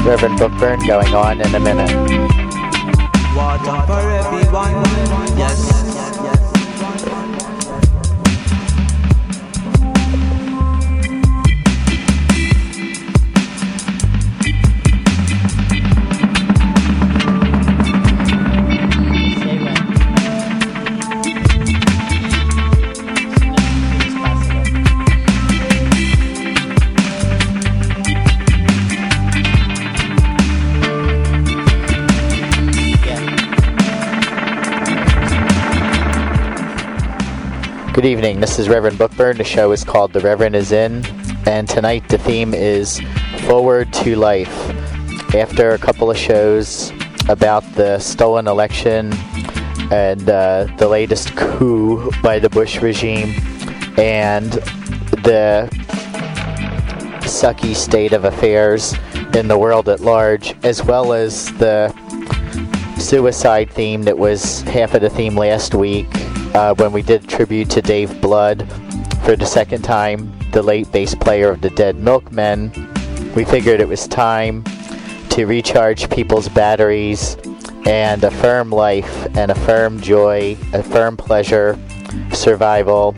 Reverend Bookburn going on in a minute. Water for everyone, yes. Good evening, this is Reverend Bookburn. The show is called The Reverend Is In, and tonight the theme is Forward to Life. After a couple of shows about the stolen election and the latest coup by the Bush regime and the sucky state of affairs in the world at large, as well as the suicide theme that was half of the theme last week, when we did tribute to Dave Blood for the second time, the late bass player of the Dead Milkmen, we figured it was time to recharge people's batteries and affirm life and affirm joy, affirm pleasure, survival,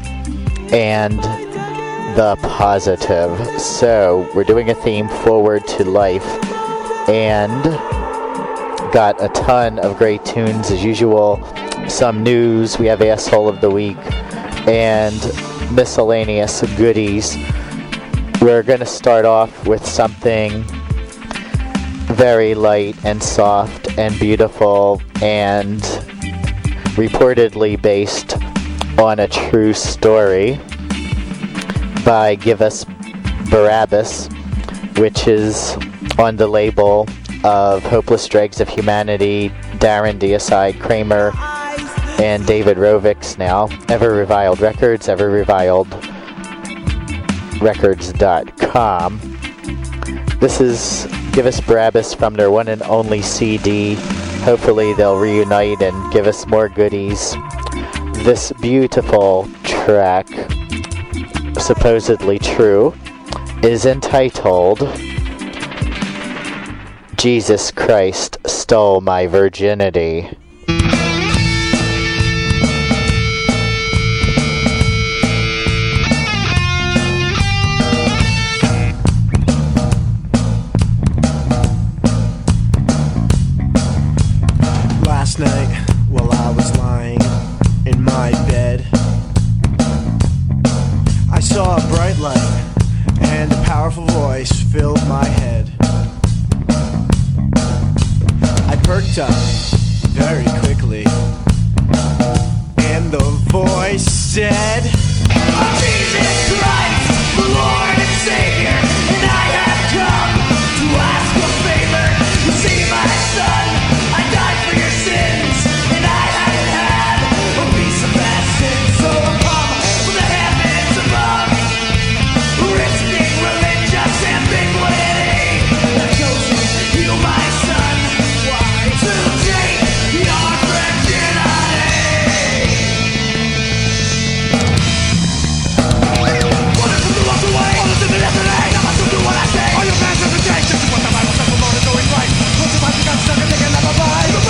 and the positive. So we're doing a theme forward to life, and got a ton of great tunes as usual. Some news, we have Asshole of the Week, and miscellaneous goodies. We're going to start off with something very light and soft and beautiful and reportedly based on a true story by Give Us Barabbas, which is on the label of Hopeless Dregs of Humanity, Darren Deicide Kramer, and David Rovics now. Ever Reviled Records, everreviledrecords.com. This is Give Us Barabbas from their one and only CD. Hopefully they'll reunite and give us more goodies. This beautiful track, supposedly true, is entitled Jesus Christ Stole My Virginity. Last night, while I was lying in my bed, I saw a bright light and a powerful voice filled my head. I perked up very quickly, and the voice said, "I'm Jesus Christ, the Lord and Savior, and I have come to ask a favor. You see, my son, I died for your sins, and I haven't had a piece of that sin. So I come from the heavens above, risking religious ambiguity. I've chosen you, my son, to take your virginity." Wanted to walk away, all of them yesterday. Now I still do what I say. All your fans every day, this is what the Bible says. The Lord is always right. Close your eyes, you got stuck and they can never buy the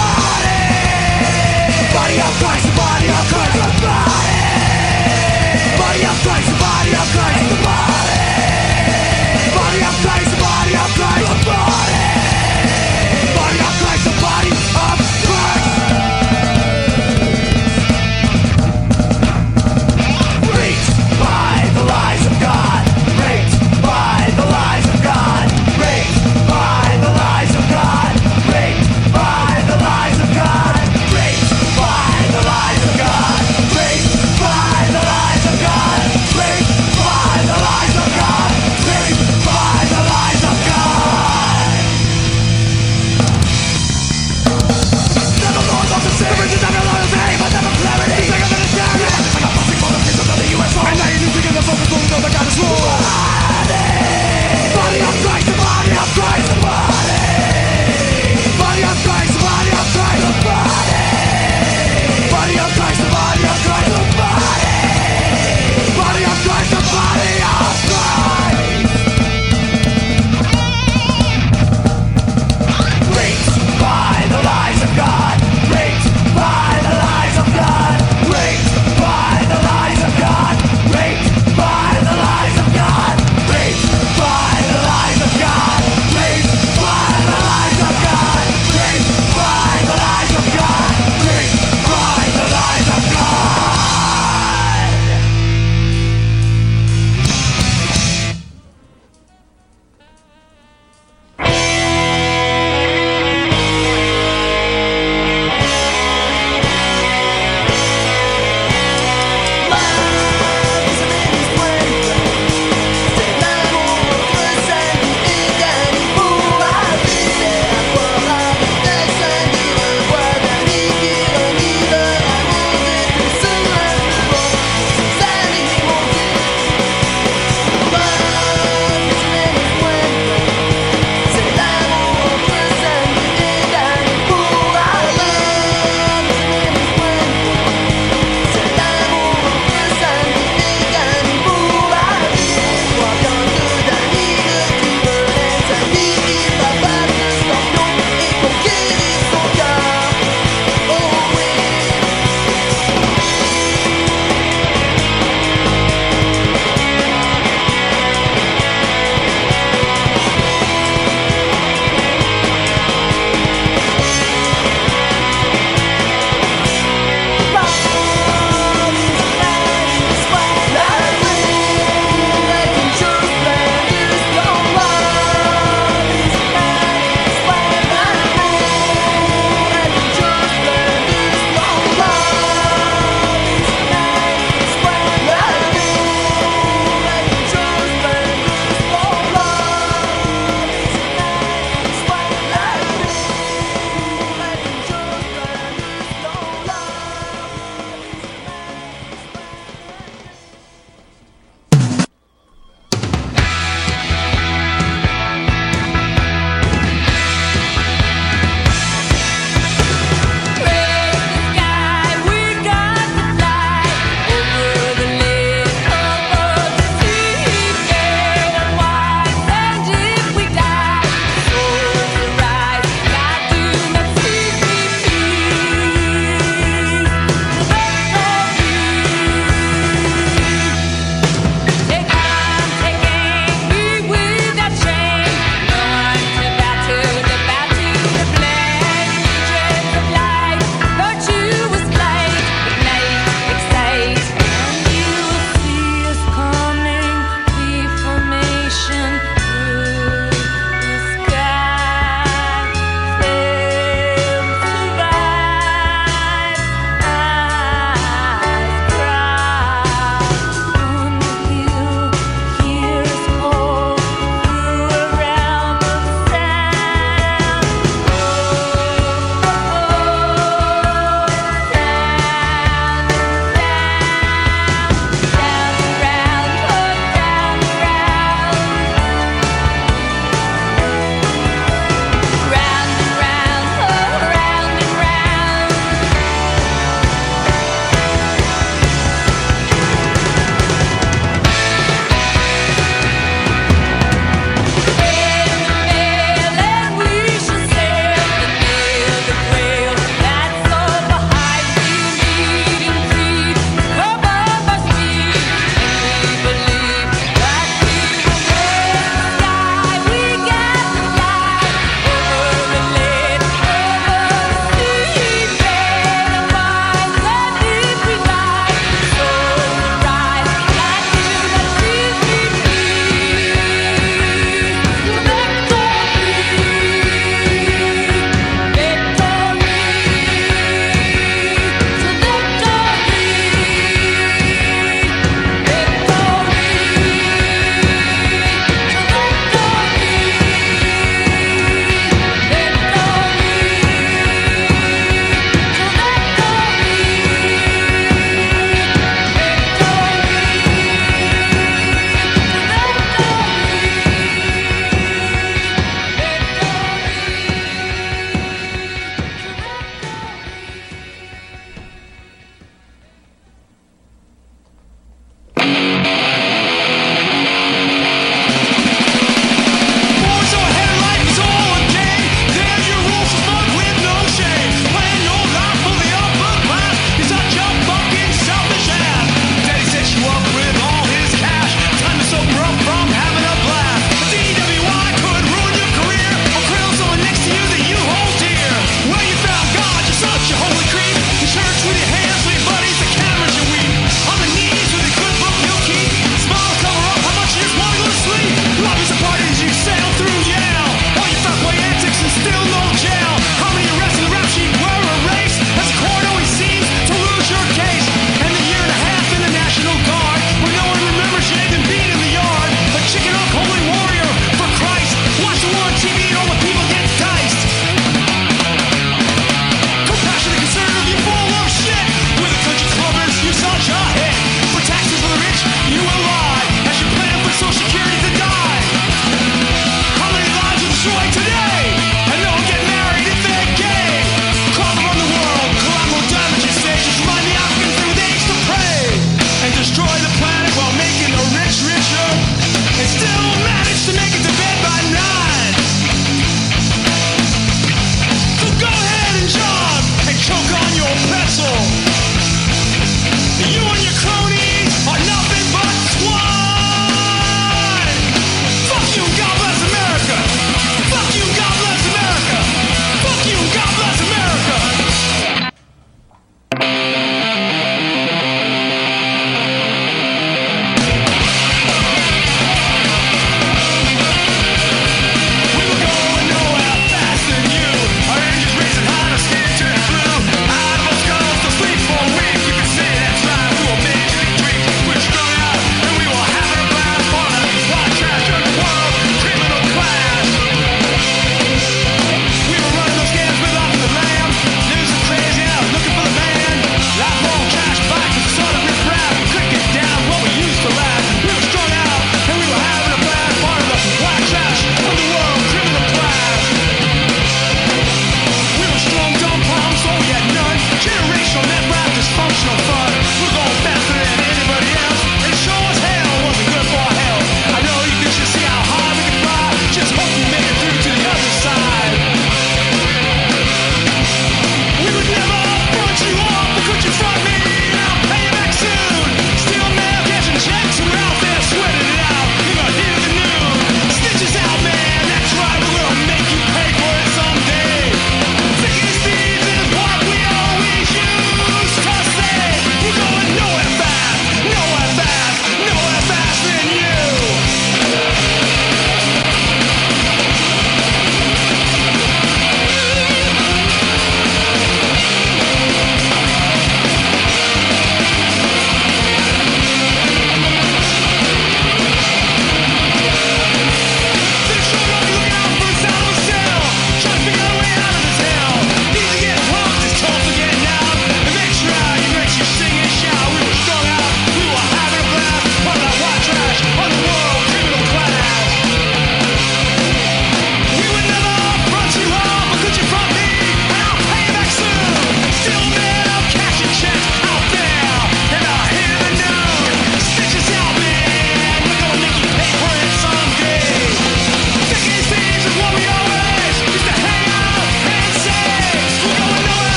body of Christ, the body of Christ, the body of Christ, the body of Christ, the body of Christ, the body of Christ, the body of Christ, the body of Christ. Raped by the lies of God, raped by the lies of God, raped by the lies of God, raped by the lies of God, raped by the lies of God, raped by the lies of God, raped by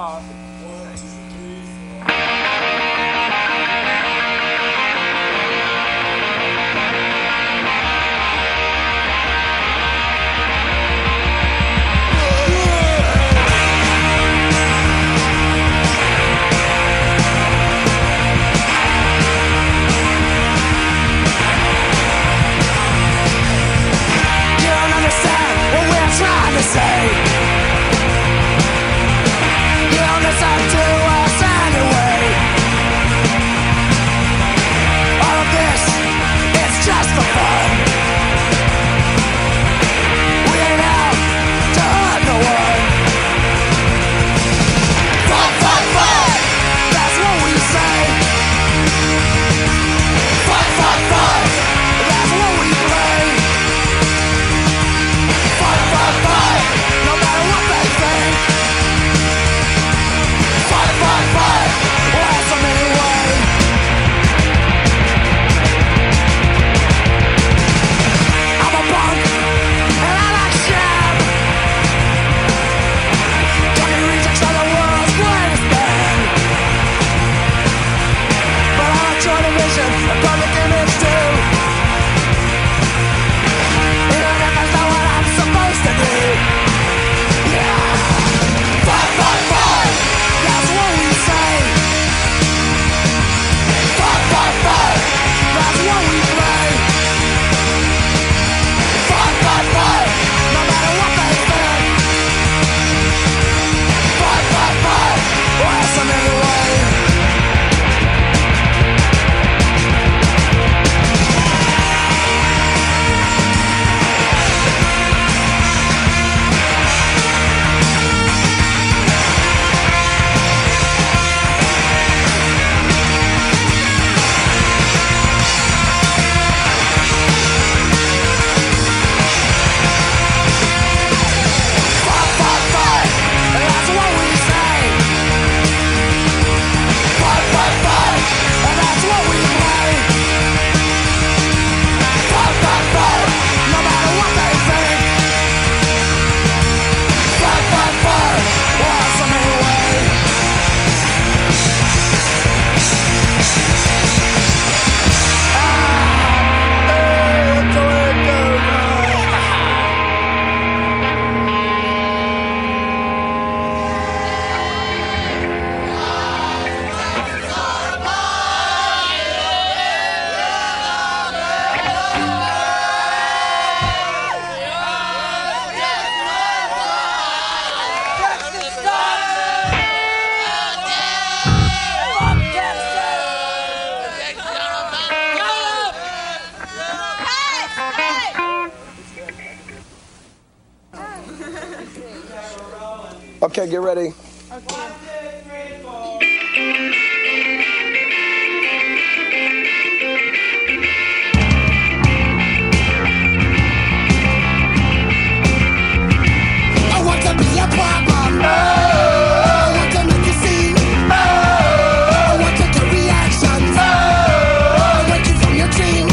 Okay, get ready. I want to be a problem. I want to make you see. I want to get reactions. I wake you from your dream.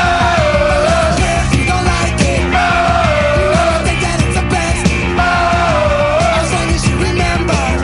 If you don't like it, I think that it's the best. As long as you remember.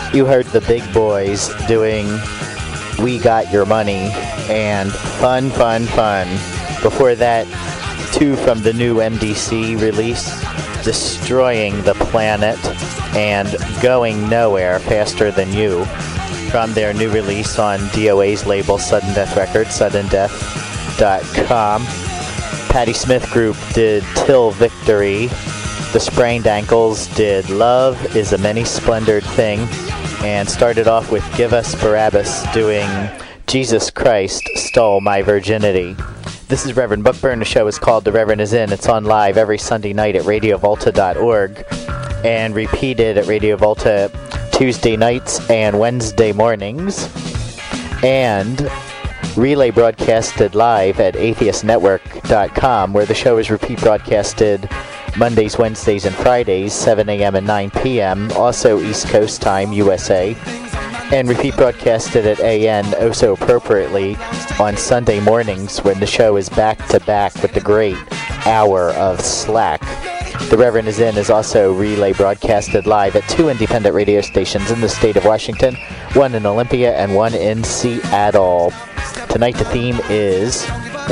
you heard the big boys doing We Got Your Money and Fun, Fun, Fun. Before that, two from the new MDC release, Destroying the Planet and Going Nowhere Faster Than You, from their new release on DOA's label Sudden Death Records, suddendeath.com. Patti Smith Group did Till Victory. The Sprained Ankles did Love is a Many Splendored Thing, and started off with Give Us Barabbas doing Jesus Christ Stole My Virginity. This is Reverend Bookburn. The show is called The Reverend Is In. It's on live every Sunday night at radiovolta.org and repeated at Radio Volta Tuesday nights and Wednesday mornings, and relay broadcasted live at atheistnetwork.com, where the show is repeat broadcasted Mondays, Wednesdays, and Fridays, 7 a.m. and 9 p.m., also East Coast time, USA, and repeat broadcasted at AN, oh so appropriately, on Sunday mornings when the show is back-to-back with the great hour of Slack. The Reverend Is In is also relay broadcasted live at two independent radio stations in the state of Washington, one in Olympia and one in Seattle. Tonight the theme is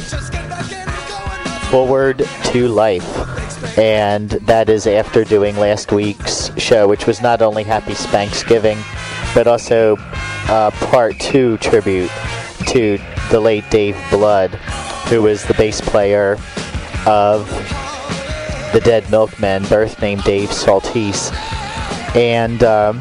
Forward to Life. And that is after doing last week's show, which was not only Happy Spanksgiving, but also part 2 tribute to the late Dave Blood, who was the bass player of the Dead Milkmen, birth name Dave Saltese. And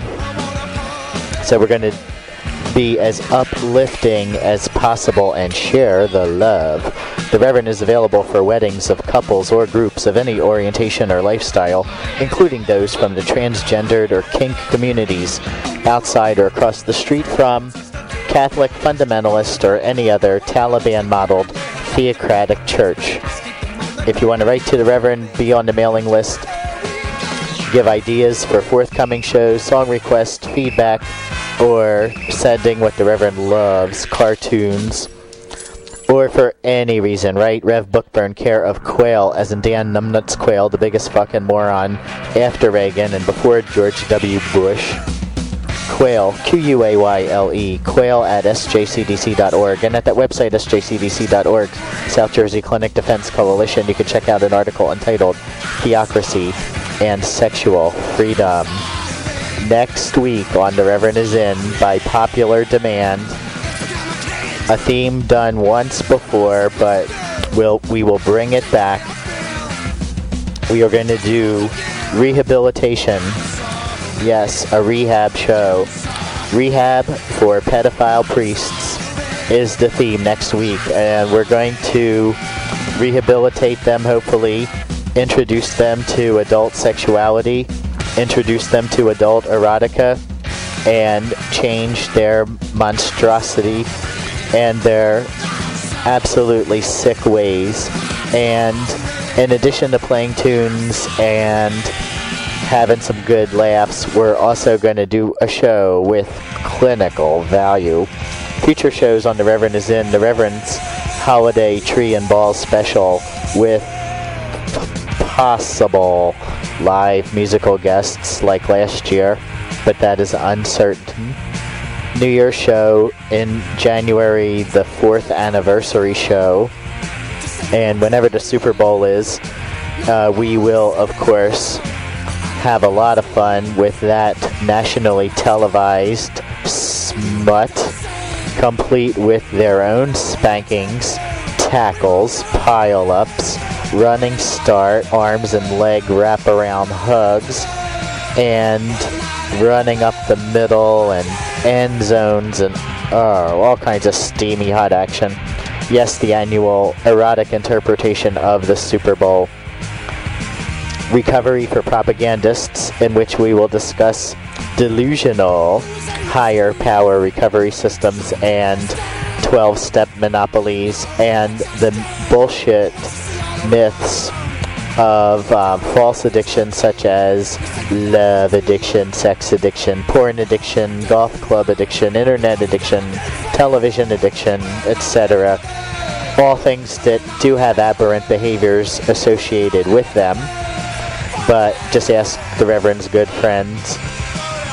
so we're going to be as uplifting as possible and share the love. The Reverend is available for weddings of couples or groups of any orientation or lifestyle, including those from the transgendered or kink communities, outside or across the street from Catholic, fundamentalist, or any other Taliban-modeled theocratic church. If you want to write to the Reverend, be on the mailing list, give ideas for forthcoming shows, song requests, feedback, or sending what the Reverend loves, cartoons, or for any reason, right? Rev Bookburn, care of Quayle, as in Dan Numbnuts Quayle, the biggest fucking moron after Reagan and before George W. Bush. Quayle, Q-U-A-Y-L-E, Quayle at sjcdc.org. And at that website, sjcdc.org, South Jersey Clinic Defense Coalition, you can check out an article entitled Theocracy and Sexual Freedom. Next week on The Reverend Is In, by popular demand, a theme done once before, but we will bring it back. We are going to do rehabilitation. Yes, a rehab show. Rehab for pedophile priests is the theme next week, and we're going to rehabilitate them, hopefully, introduce them to adult sexuality, introduce them to adult erotica, and change their monstrosity and their absolutely sick ways. And in addition to playing tunes and having some good laughs, we're also going to do a show with clinical value. Future shows on The Reverend Is In, The Reverend's Holiday Tree and Ball Special with possible live musical guests like last year, but that is uncertain. New Year's show in January, the 4th anniversary show, and whenever the Super Bowl is, we will, of course, have a lot of fun with that nationally televised smut, complete with their own spankings, tackles, pile-ups, running start, arms and leg wraparound hugs, and running up the middle and end zones and all kinds of steamy hot action. Yes, the annual erotic interpretation of the Super Bowl. Recovery for Propagandists, in which we will discuss delusional higher power recovery systems and 12-step monopolies and the bullshit myths of false addiction such as love addiction, sex addiction, porn addiction, golf club addiction, internet addiction, television addiction, etc. All things that do have aberrant behaviors associated with them. But just ask the Reverend's good friends,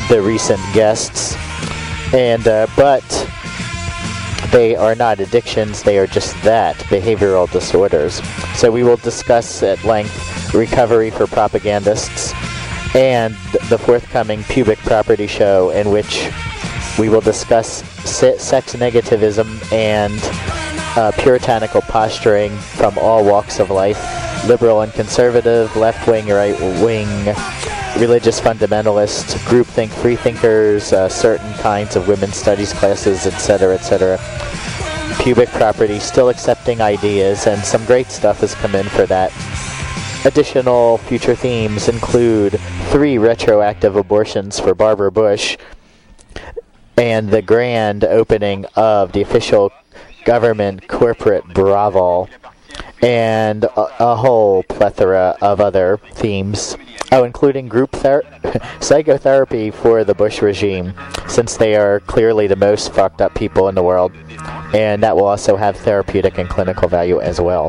the recent guests. And but they are not addictions, they are just that, behavioral disorders. So we will discuss at length recovery for propagandists and the forthcoming Pubic Property show, in which we will discuss sex negativism and puritanical posturing from all walks of life, liberal and conservative, left-wing, right-wing, religious fundamentalists, groupthink, freethinkers, certain kinds of women's studies classes, etc., etc. Pubic Property, still accepting ideas, and some great stuff has come in for that. Additional future themes include 3 retroactive abortions for Barbara Bush, and the grand opening of the official government corporate brothel, and a whole plethora of other themes. Oh, including group psychotherapy for the Bush regime, since they are clearly the most fucked up people in the world. And that will also have therapeutic and clinical value as well.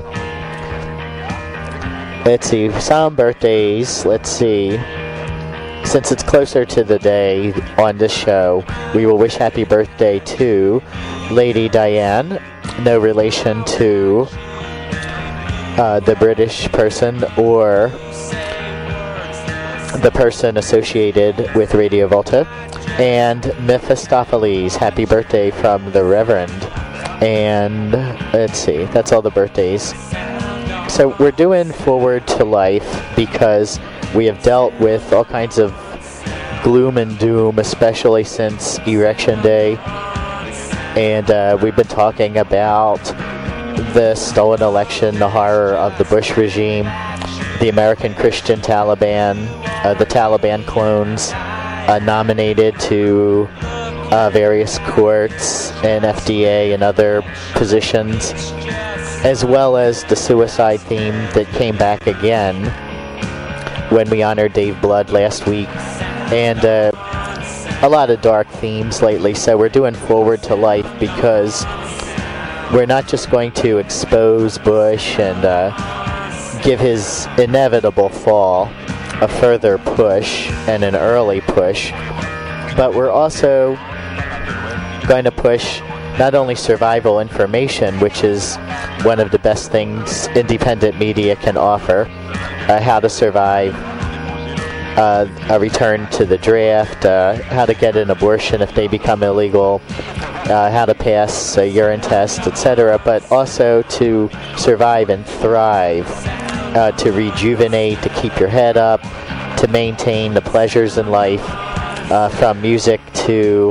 Let's see, some birthdays. Let's see. Since it's closer to the day on this show, we will wish happy birthday to Lady Diane, no relation to the British person or the person associated with Radio Volta, and Mephistopheles, happy birthday from the Reverend. And let's see, that's all the birthdays. So we're doing Forward to Life because we have dealt with all kinds of gloom and doom, especially since Election Day. And we've been talking about the stolen election, the horror of the Bush regime, the American Christian Taliban, the Taliban clones nominated to various courts and FDA and other positions, as well as the suicide theme that came back again when we honored Dave Blood last week, and a lot of dark themes lately. So we're doing Forward to Life because we're not just going to expose Bush and give his inevitable fall a further push and an early push, but we're also going to push not only survival information, which is one of the best things independent media can offer, how to survive a return to the draft, how to get an abortion if they become illegal, how to pass a urine test, etc., but also to survive and thrive, to rejuvenate, to keep your head up, to maintain the pleasures in life, from music to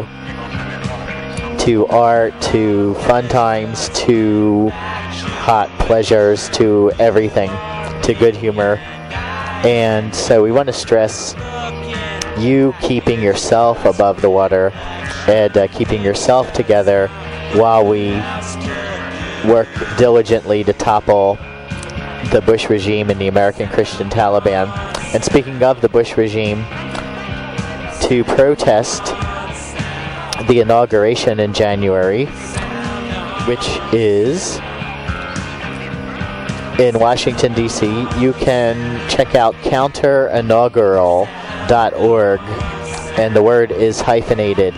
art, to fun times, to hot pleasures, to everything, to good humor. And so we want to stress you keeping yourself above the water and keeping yourself together while we work diligently to topple the Bush regime and the American Christian Taliban. And speaking of the Bush regime, to protest the inauguration in January, which is in Washington, D.C., you can check out counterinaugural.org, and the word is hyphenated,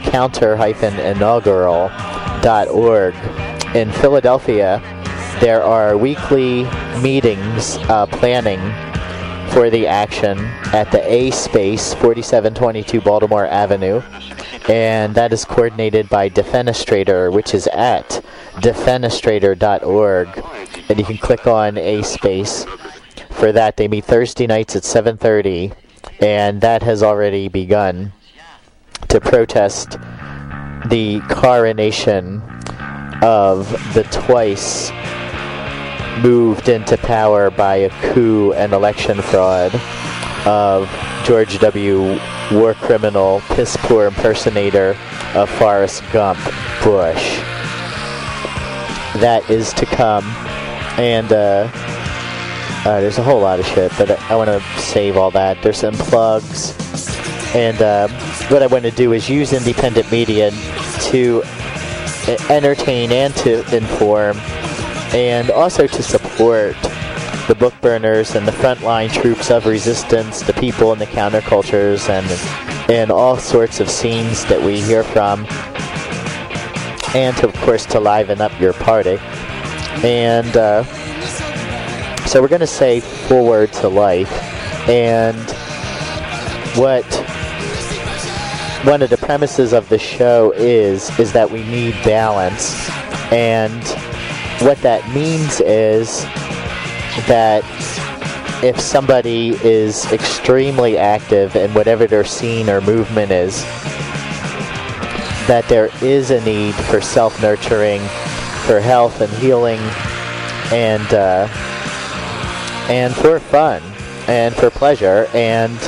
counter-inaugural.org. In Philadelphia, there are weekly meetings planning for the action at the A Space, 4722 Baltimore Avenue, and that is coordinated by Defenestrator, which is at defenestrator.org, and you can click on A Space for that. They meet Thursday nights at 7:30, and that has already begun to protest the coronation of the twice moved into power by a coup and election fraud of George W. war criminal, piss-poor impersonator of Forrest Gump, Bush. That is to come, and there's a whole lot of shit, but I want to save all that. There's some plugs, and what I want to do is use independent media to entertain and to inform, and also to support the book burners and the frontline troops of resistance, the people in the countercultures and in all sorts of scenes that we hear from, and of course to liven up your party. And so we're going to say Forward to Life, and one of the premises of the show is that we need balance, and what that means is that if somebody is extremely active in whatever their scene or movement is, that there is a need for self-nurturing, for health and healing, and for fun, and for pleasure, and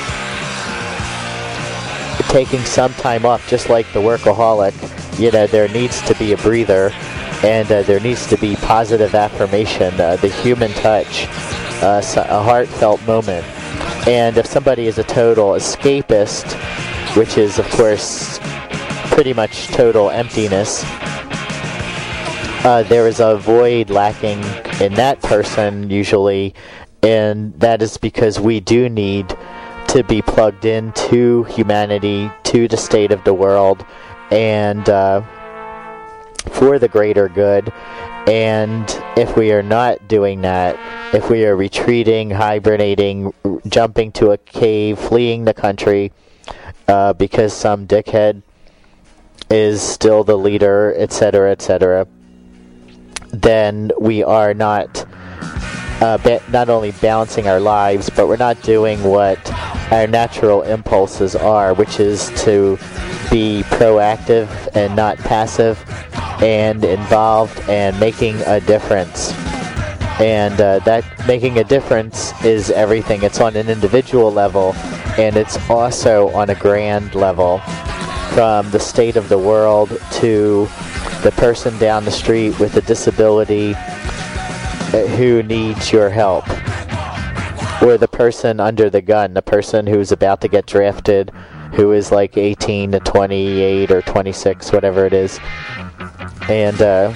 taking some time off, just like the workaholic. There needs to be a breather, and there needs to be positive affirmation, the human touch, a heartfelt moment. And if somebody is a total escapist, which is of course pretty much total emptiness, there is a void lacking in that person usually, and that is because we do need to be plugged into humanity, to the state of the world, and for the greater good. And if we are not doing that, if we are retreating, hibernating, jumping to a cave, fleeing the country because some dickhead is still the leader, etc., etc., then we are not only balancing our lives, but we're not doing what our natural impulses are, which is to be proactive and not passive, and involved and making a difference. And that making a difference is everything. It's on an individual level, and it's also on a grand level, from the state of the world to the person down the street with a disability who needs your help, or the person under the gun, the person who's about to get drafted, who is like 18 to 28 or 26, whatever it is. And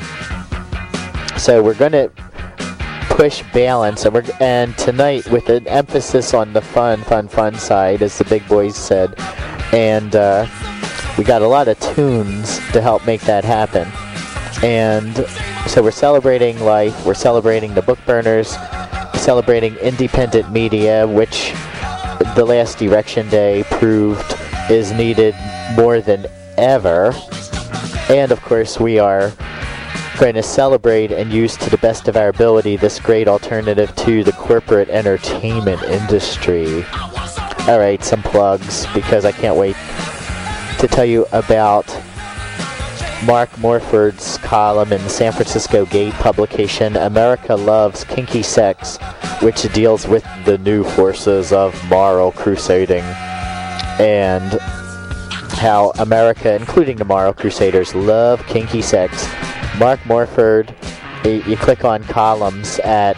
so we're going to push balance, and tonight with an emphasis on the fun side, as the big boys said, and we got a lot of tunes to help make that happen. And so we're celebrating life, we're celebrating the book burners, celebrating independent media, which the last Erection Day proved is needed more than ever. And of course we are going to celebrate and use to the best of our ability this great alternative to the corporate entertainment industry. Alright, some plugs, because I can't wait to tell you about Mark Morford's column in the San Francisco Gate publication, America Loves Kinky Sex, which deals with the new forces of moral crusading, and how America, including the moral crusaders, love kinky sex. Mark Morford, you click on columns at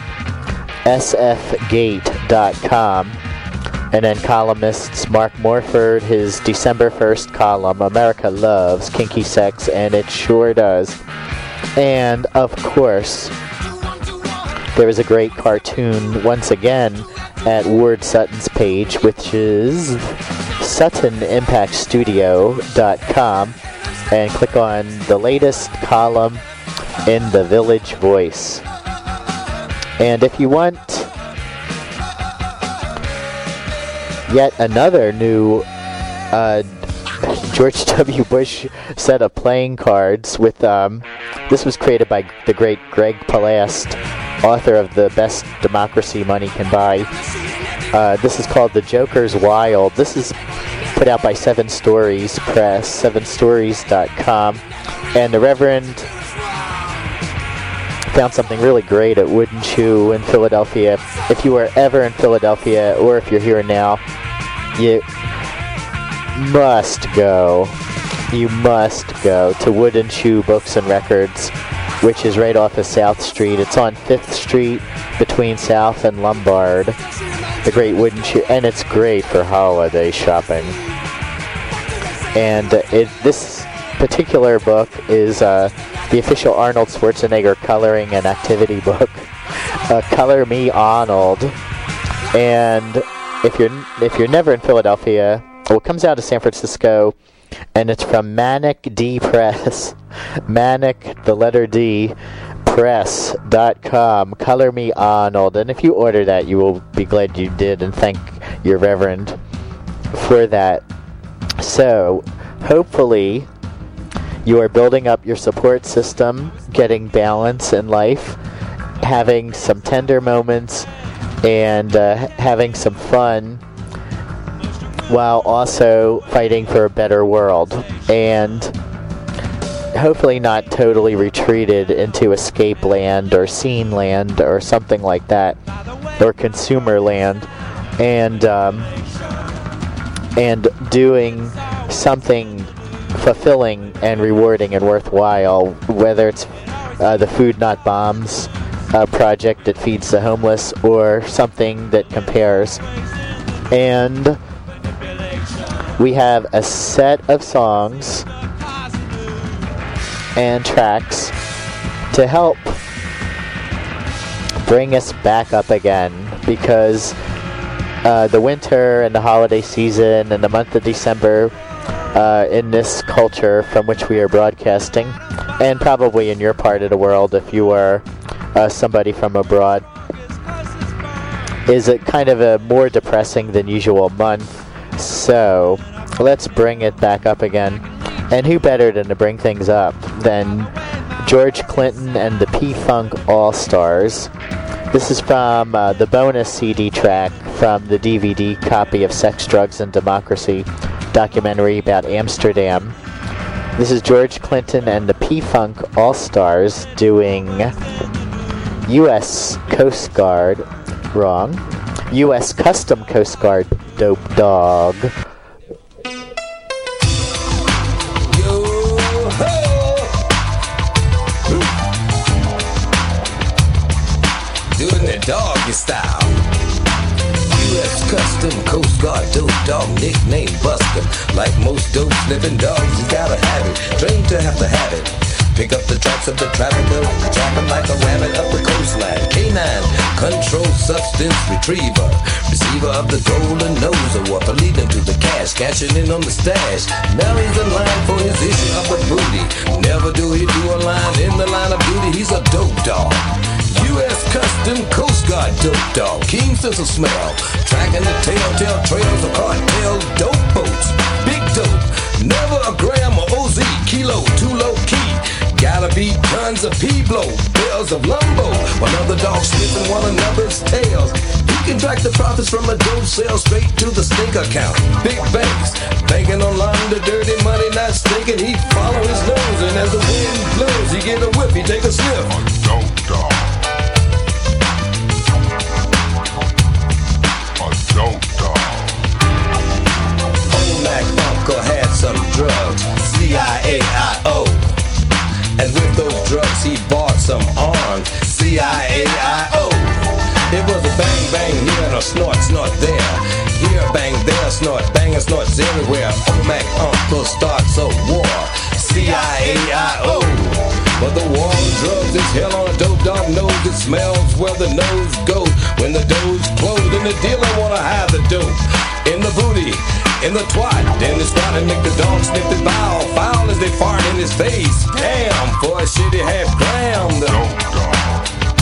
sfgate.com, and then columnists Mark Morford, his December 1st column, America Loves Kinky Sex, and it sure does. And of course, there is a great cartoon once again at Ward Sutton's page, which is SuttonImpactStudio.com, and click on the latest column in the Village Voice. And if you want yet another new George W. Bush set of playing cards with, this was created by the great Greg Palast, author of The Best Democracy Money Can Buy. This is called The Joker's Wild. This is put out by Seven Stories Press, sevenstories.com. And the Reverend found something really great at Wooden Shoe in Philadelphia. If you were ever in Philadelphia, or if you're here now, you must go. You must go to Wooden Shoe Books and Records, which is right off of South Street. It's on 5th Street between South and Lombard. The great Wooden Shoe, and it's great for holiday shopping. And this particular book is the official Arnold Schwarzenegger coloring and activity book, Color Me Arnold. And if you're never in Philadelphia, Well, it comes out of San Francisco, and it's from Manic D Press. Manic, the letter D, press.com. Color Me Arnold. And if you order that, you will be glad you did, and thank your Reverend for that. So, hopefully, you are building up your support system, getting balance in life, having some tender moments, and having some fun, while also fighting for a better world, and hopefully not totally retreated into escape land or scene land or something like that, or consumer land, and doing something fulfilling and rewarding and worthwhile, whether it's the Food Not Bombs project that feeds the homeless, or something that compares. And we have a set of songs and tracks to help bring us back up again, because the winter and the holiday season and the month of December in this culture from which we are broadcasting, and probably in your part of the world if you are somebody from abroad, is a kind of a more depressing than usual month. So let's bring it back up again. And who better than to bring things up than George Clinton and the P-Funk All-Stars. This is from the bonus CD track from the DVD copy of Sex, Drugs, and Democracy, documentary about Amsterdam. This is George Clinton and the P-Funk All-Stars doing U.S. Coast Guard, wrong, U.S. Custom Coast Guard, Dope Dog. Doing it doggy style. U.S. Custom Coast Guard Dope Dog, nickname Bustin'. Like most dope sniffing dogs, you gotta have it. Trained to have it. Pick up the tracks of the traffic, trapping like a rabbit up the coastline. K9, control substance retriever, receiver of the golden nose award for leading to the cash, cashing in on the stash. Now he's in line for his issue of the booty. Never do he do a line in the line of duty. He's a dope dog. U.S. Custom Coast Guard Dope Dog, keen sense of smell, tracking the telltale trails of cartel dope boats. Big dope, never a gram of OZ, kilo, too low key. Gotta be tons of P-blow, bells of lumbo, while other dogs sniffing one another's tails. He can track the profits from a dope sale straight to the stink account. Big banks, banking on the dirty money not stinking. He follow his nose, and as the wind blows, he get a whiff, he take a sniff. A dope dog. A dope dog. Old Mac Uncle had some drugs, C-I-A-I-O. And with those drugs he bought some arms, C-I-A-I-O. It was a bang bang here and a snort snort there. Here bang there snort, bang and snorts everywhere. Old Mac Uncle starts a war, C-I-A-I-O. But the war on drugs is hell on a dope dog nose. It smells where the nose goes. When the door's closed and the dealer wanna hide the dope in the booty, in the twat, then the spot and make the dog sniff the foul. Foul as they fart in his face. Damn, for a shitty half-gram. The dope dog.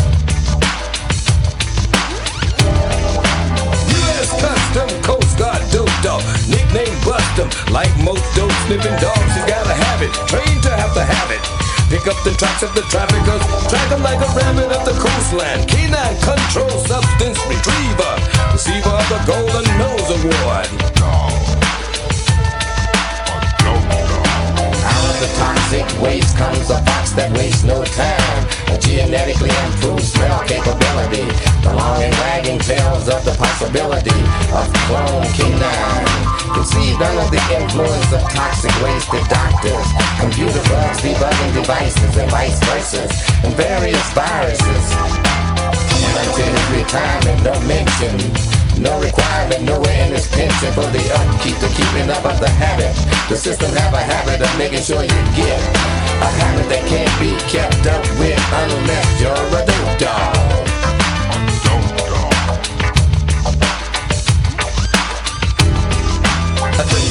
U.S. Custom Coast Guard Dope Dog, nickname Bustin'. Like most dope sniffing dogs, you gotta have it. Trained to have it. Pick up the tracks of the traffickers, track them like a rabbit up the coastline. K9 control substance retriever, receiver of the Golden Nose Award. Out of the toxic waste comes a box that wastes no time. A genetically improved smell capability. The long and wagging tales of the possibility of clone K9. Conceived under the influence of toxic wasted doctors, computer bugs, debugging devices, and vice versa, and various viruses. Until his retirement, no mention, no requirement, nowhere in his pension for the upkeep, the keeping up of the habit. The system have a habit of making sure you get a habit that can't be kept up with unless you're a dope dog. A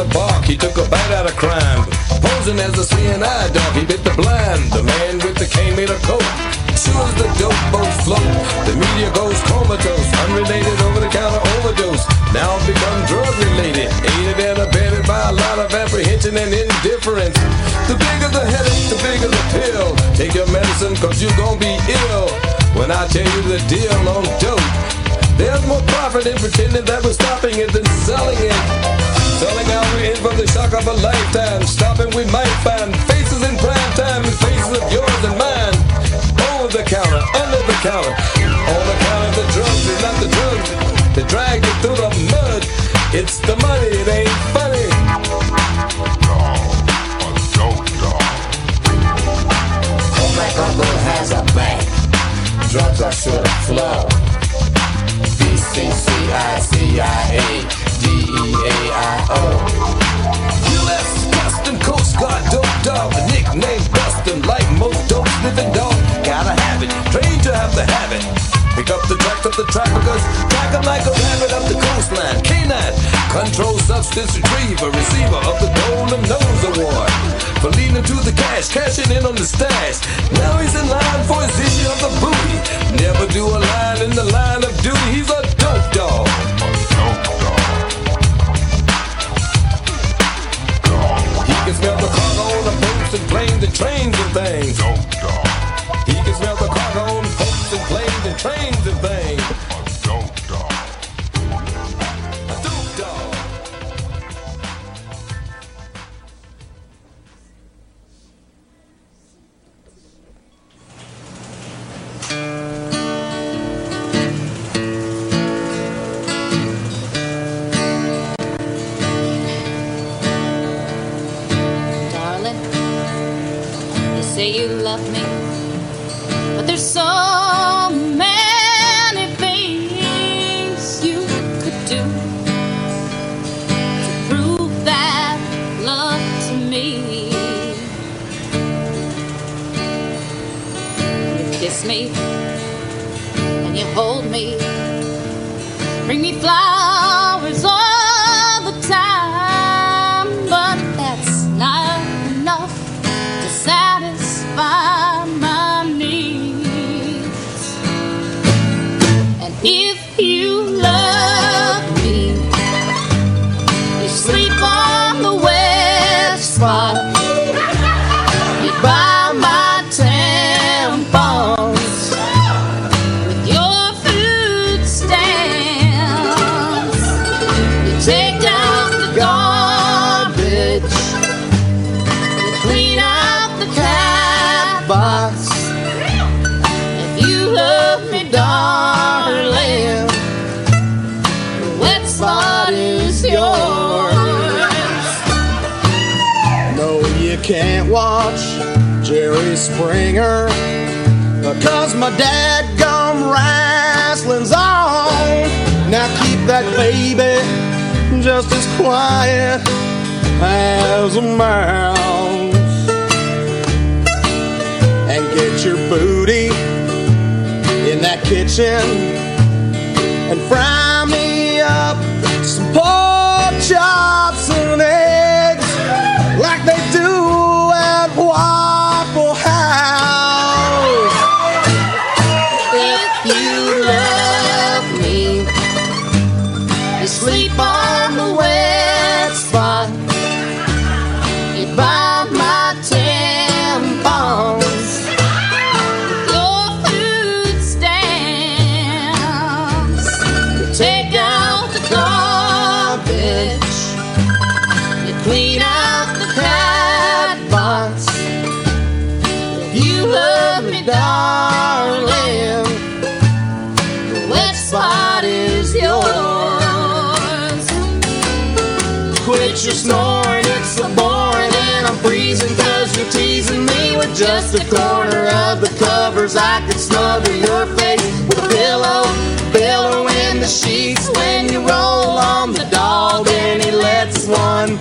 the bark, he took a bite out of crime. Posing as a CNI dog, he bit the blind. The man with the cane made a coat. Soon as the dope boats float, the media goes comatose. Unrelated over-the-counter overdose. Now become drug-related, aided and abetted by a lot of apprehension and indifference. The bigger the headache, the bigger the pill. Take your medicine, cause you're gonna be ill. When I tell you the deal on dope, there's more profit in pretending that we're stopping it than selling it. Selling out, we're in for the shock of a lifetime. Stopping, we might find faces in prime time and faces of yours and mine. Over the counter, under the counter. On the counter, the drugs is not the drugs that drag you through the mud. It's the money, it ain't funny. Oh, my uncle has a bank. Drugs are sure to flow. BCCICIA DEAIO. U.S. Custom Coast Guard dope dog, a nickname Bustin'. Like most dope sniffing dog, gotta have it, trained to have to have it. Pick up the tracks of the traffickers, track 'em like a rabbit up the coastline. K9, control substance retriever, receiver of the Golden Nose Award. For leading to the cash, cashing in on the stash. Now he's in line for his issue of the booty. Never do a line in the line of duty, he's a dope dog. He can smell the cargo on the boats and planes and trains and things. He can smell the cargo on boats and planes and trains and things. A dope dog. A dope dog. Darling, you say you love me, but there's so many things you could do to prove that love to me. You kiss me and you hold me, bring me flowers all the time, but that's not enough to satisfy my needs. And if you love me, you sleep on the wet spot, you buy my tampons with your food stamps, you take out the garbage, you clean out the cat box. If you love me, darling, the wet spot is yours. No, you can't watch Jerry Springer, because my dadgum wrestling's on. Now keep that baby just as quiet as a mouse, and get your booty in that kitchen and fry me up some pork chops and eggs like they do at Waffle House. If you love me, you sleep on the wet spot, you buy my tampons with your food stamps, you take out the garbage, you clean out the cat box. If you love me, darling, the wet spot is yours. Quit your snoring, it's so boring, and I'm freezing 'cause you're teasing me with just a corner of the covers. I could smother your face with a pillow, billowing the sheets when you roll on the dog and he lets one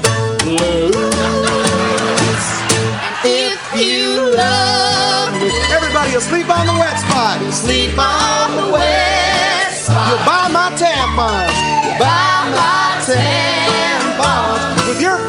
loose. If you love me, Everybody will sleep on the wet spot. sleep on the wet spot, You'll buy my tampons. buy my tampons With your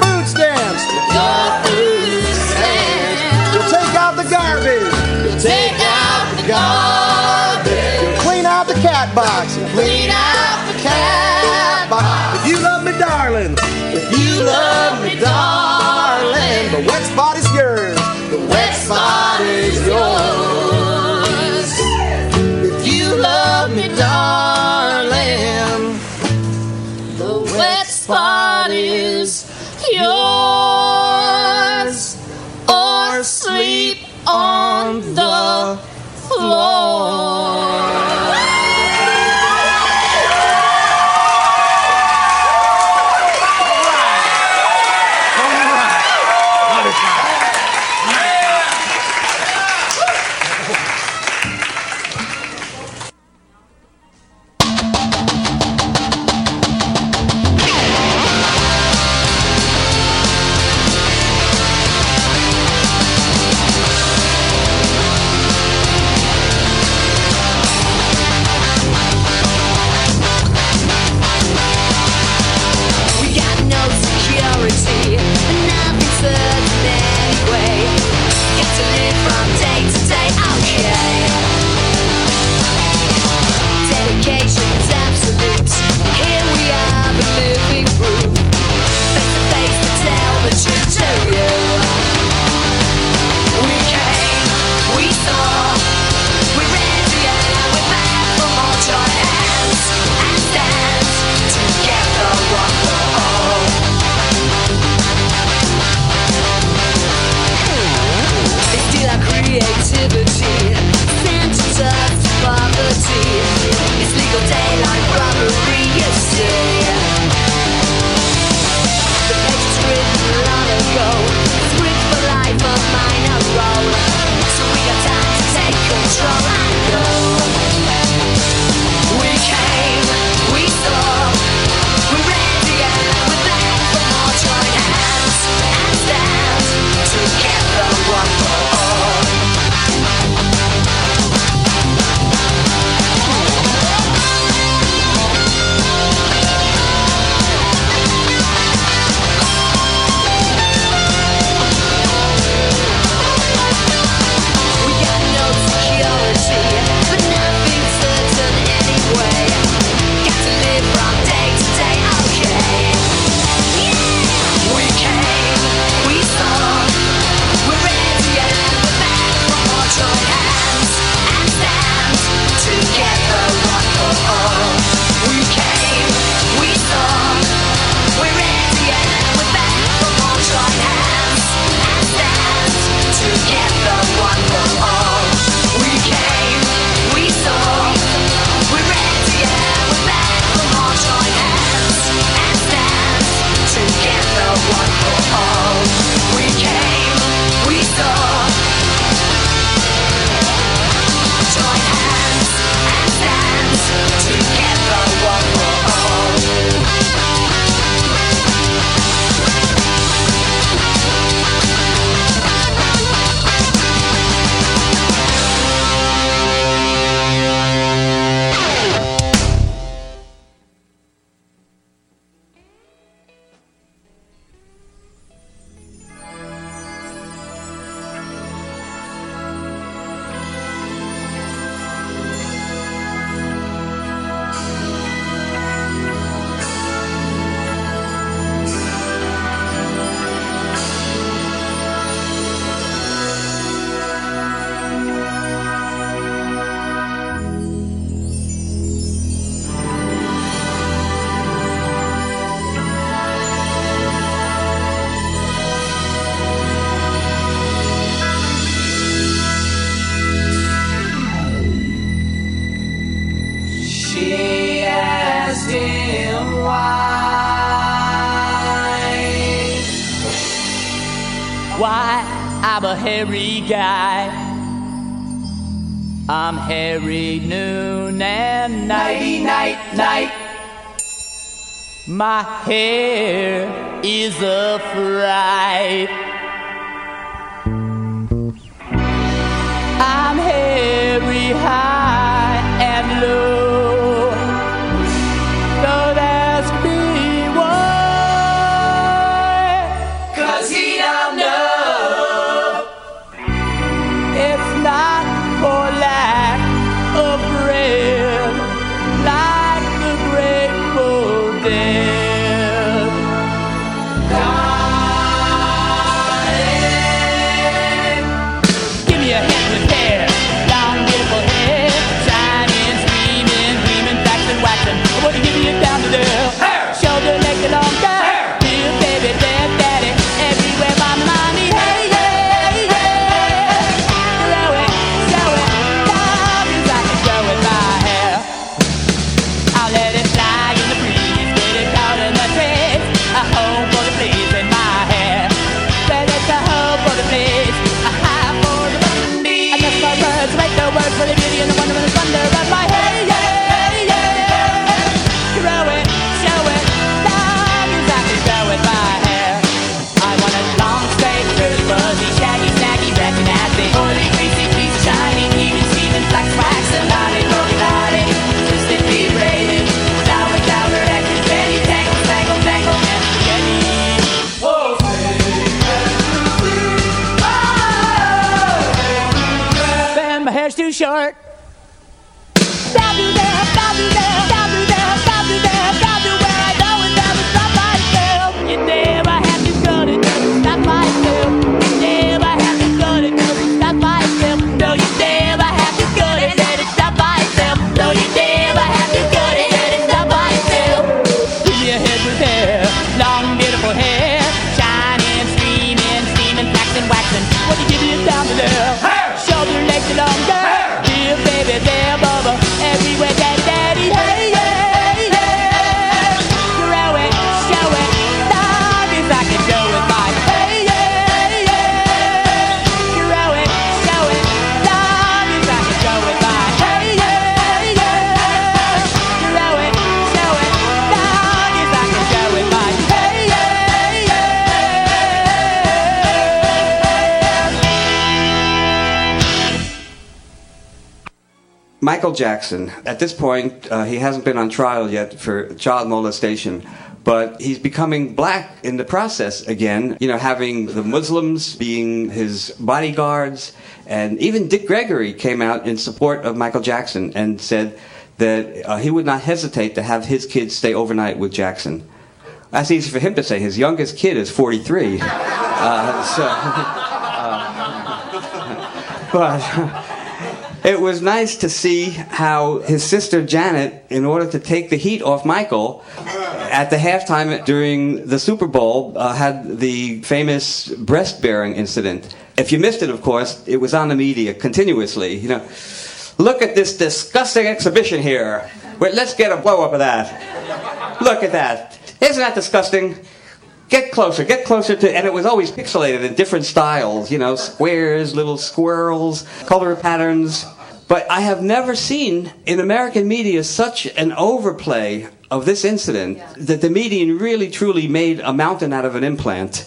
cat. If you love me, darling, if you love me, darling, the wet spot is yours. The wet spot is yours. If you love me, darling, The wet spot is yours. Or sleep on the floor. Why, I'm a hairy guy. I'm hairy noon and nighty night night. My hair is a fright. I'm hairy high and low. Don't ask me why, 'cause he don't know. It's not for lack of bread, like the great life's too short. You never have to cut it, stop myself. You never have to cut it, stop myself. No, you never have to cut it, let it stop myself. No, you never have to cut it, let it stop myself. Give me a head with hair, long beautiful hair, shining, streaming, steaming, waxing, waxing. What do you give me down to there? Shoulder legs are longer, here baby, there bubba, everywhere daddy, daddy, hey yeah, yeah. Grow it, show it, long as I can go with my hey yeah, yeah. Grow it, show it, long as I can go with my hey yeah, yeah. Grow it, show it, long as I can go with my hey yeah, yeah. Michael Jackson, at this point, he hasn't been on trial yet for child molestation, but he's becoming black in the process again, you know, having the Muslims being his bodyguards, and even Dick Gregory came out in support of Michael Jackson and said that he would not hesitate to have his kids stay overnight with Jackson. That's easy for him to say. His youngest kid is 43. But it was nice to see how his sister Janet, in order to take the heat off Michael, at the halftime during the Super Bowl, had the famous breast-bearing incident. If you missed it, of course, it was on the media continuously. You know, look at this disgusting exhibition here. Wait, let's get a blow-up of that. Look at that. Isn't that disgusting? Get closer to, and it was always pixelated in different styles, you know, squares, little squirrels, color patterns. But I have never seen in American media such an overplay of this incident that the media really truly made a mountain out of an implant.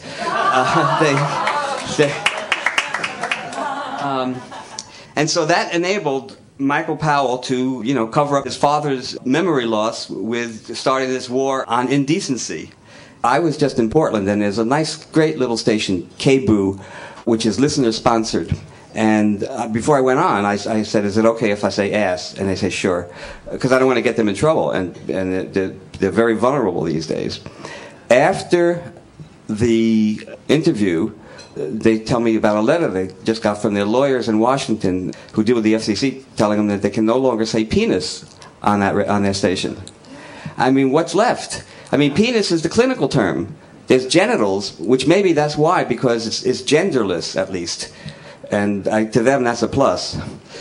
And so that enabled Michael Powell to, you know, cover up his father's memory loss with starting this war on indecency. I was just in Portland, and there's a nice, great little station, KBOO, which is listener-sponsored. And before I went on, I said, is it okay if I say ass? And they say, sure. Because I don't want to get them in trouble, and they're very vulnerable these days. After the interview, they tell me about a letter they just got from their lawyers in Washington who deal with the FCC, telling them that they can no longer say penis on their station. I mean, what's left? I mean, penis is the clinical term. There's genitals, which maybe that's why, because it's genderless, at least. And to them, that's a plus.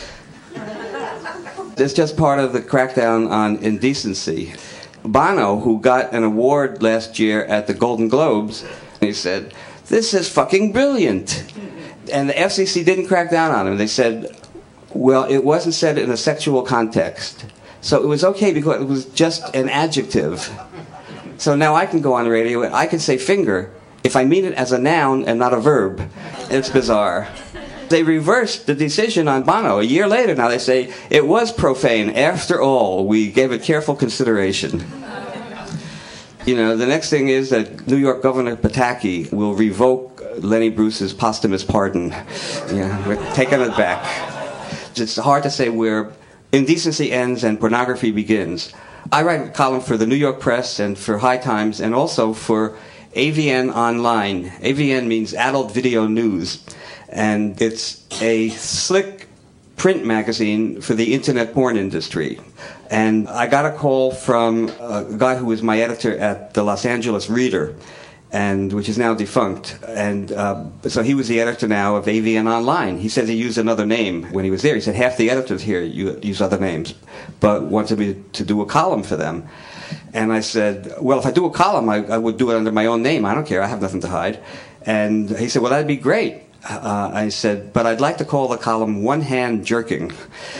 It's just part of the crackdown on indecency. Bono, who got an award last year at the Golden Globes, he said, this is fucking brilliant. And the FCC didn't crack down on him. They said, well, it wasn't said in a sexual context. So it was okay because it was just an adjective. So now I can go on the radio and I can say finger if I mean it as a noun and not a verb. It's bizarre. They reversed the decision on Bono. A year later now they say it was profane. After all, we gave it careful consideration. You know, the next thing is that New York Governor Pataki will revoke Lenny Bruce's posthumous pardon. Yeah, we're taking it back. It's hard to say where indecency ends and pornography begins. I write a column for the New York Press and for High Times and also for AVN Online. AVN means Adult Video News. And it's a slick print magazine for the internet porn industry. And I got a call from a guy who was my editor at the Los Angeles Reader, which is now defunct. And so he was the editor now of AVN Online. He said he used another name when he was there. He said half the editors here use other names, but wanted me to do a column for them. And I said, well, if I do a column, I would do it under my own name. I don't care. I have nothing to hide. And he said, well, that'd be great. I said, but I'd like to call the column One Hand Jerking.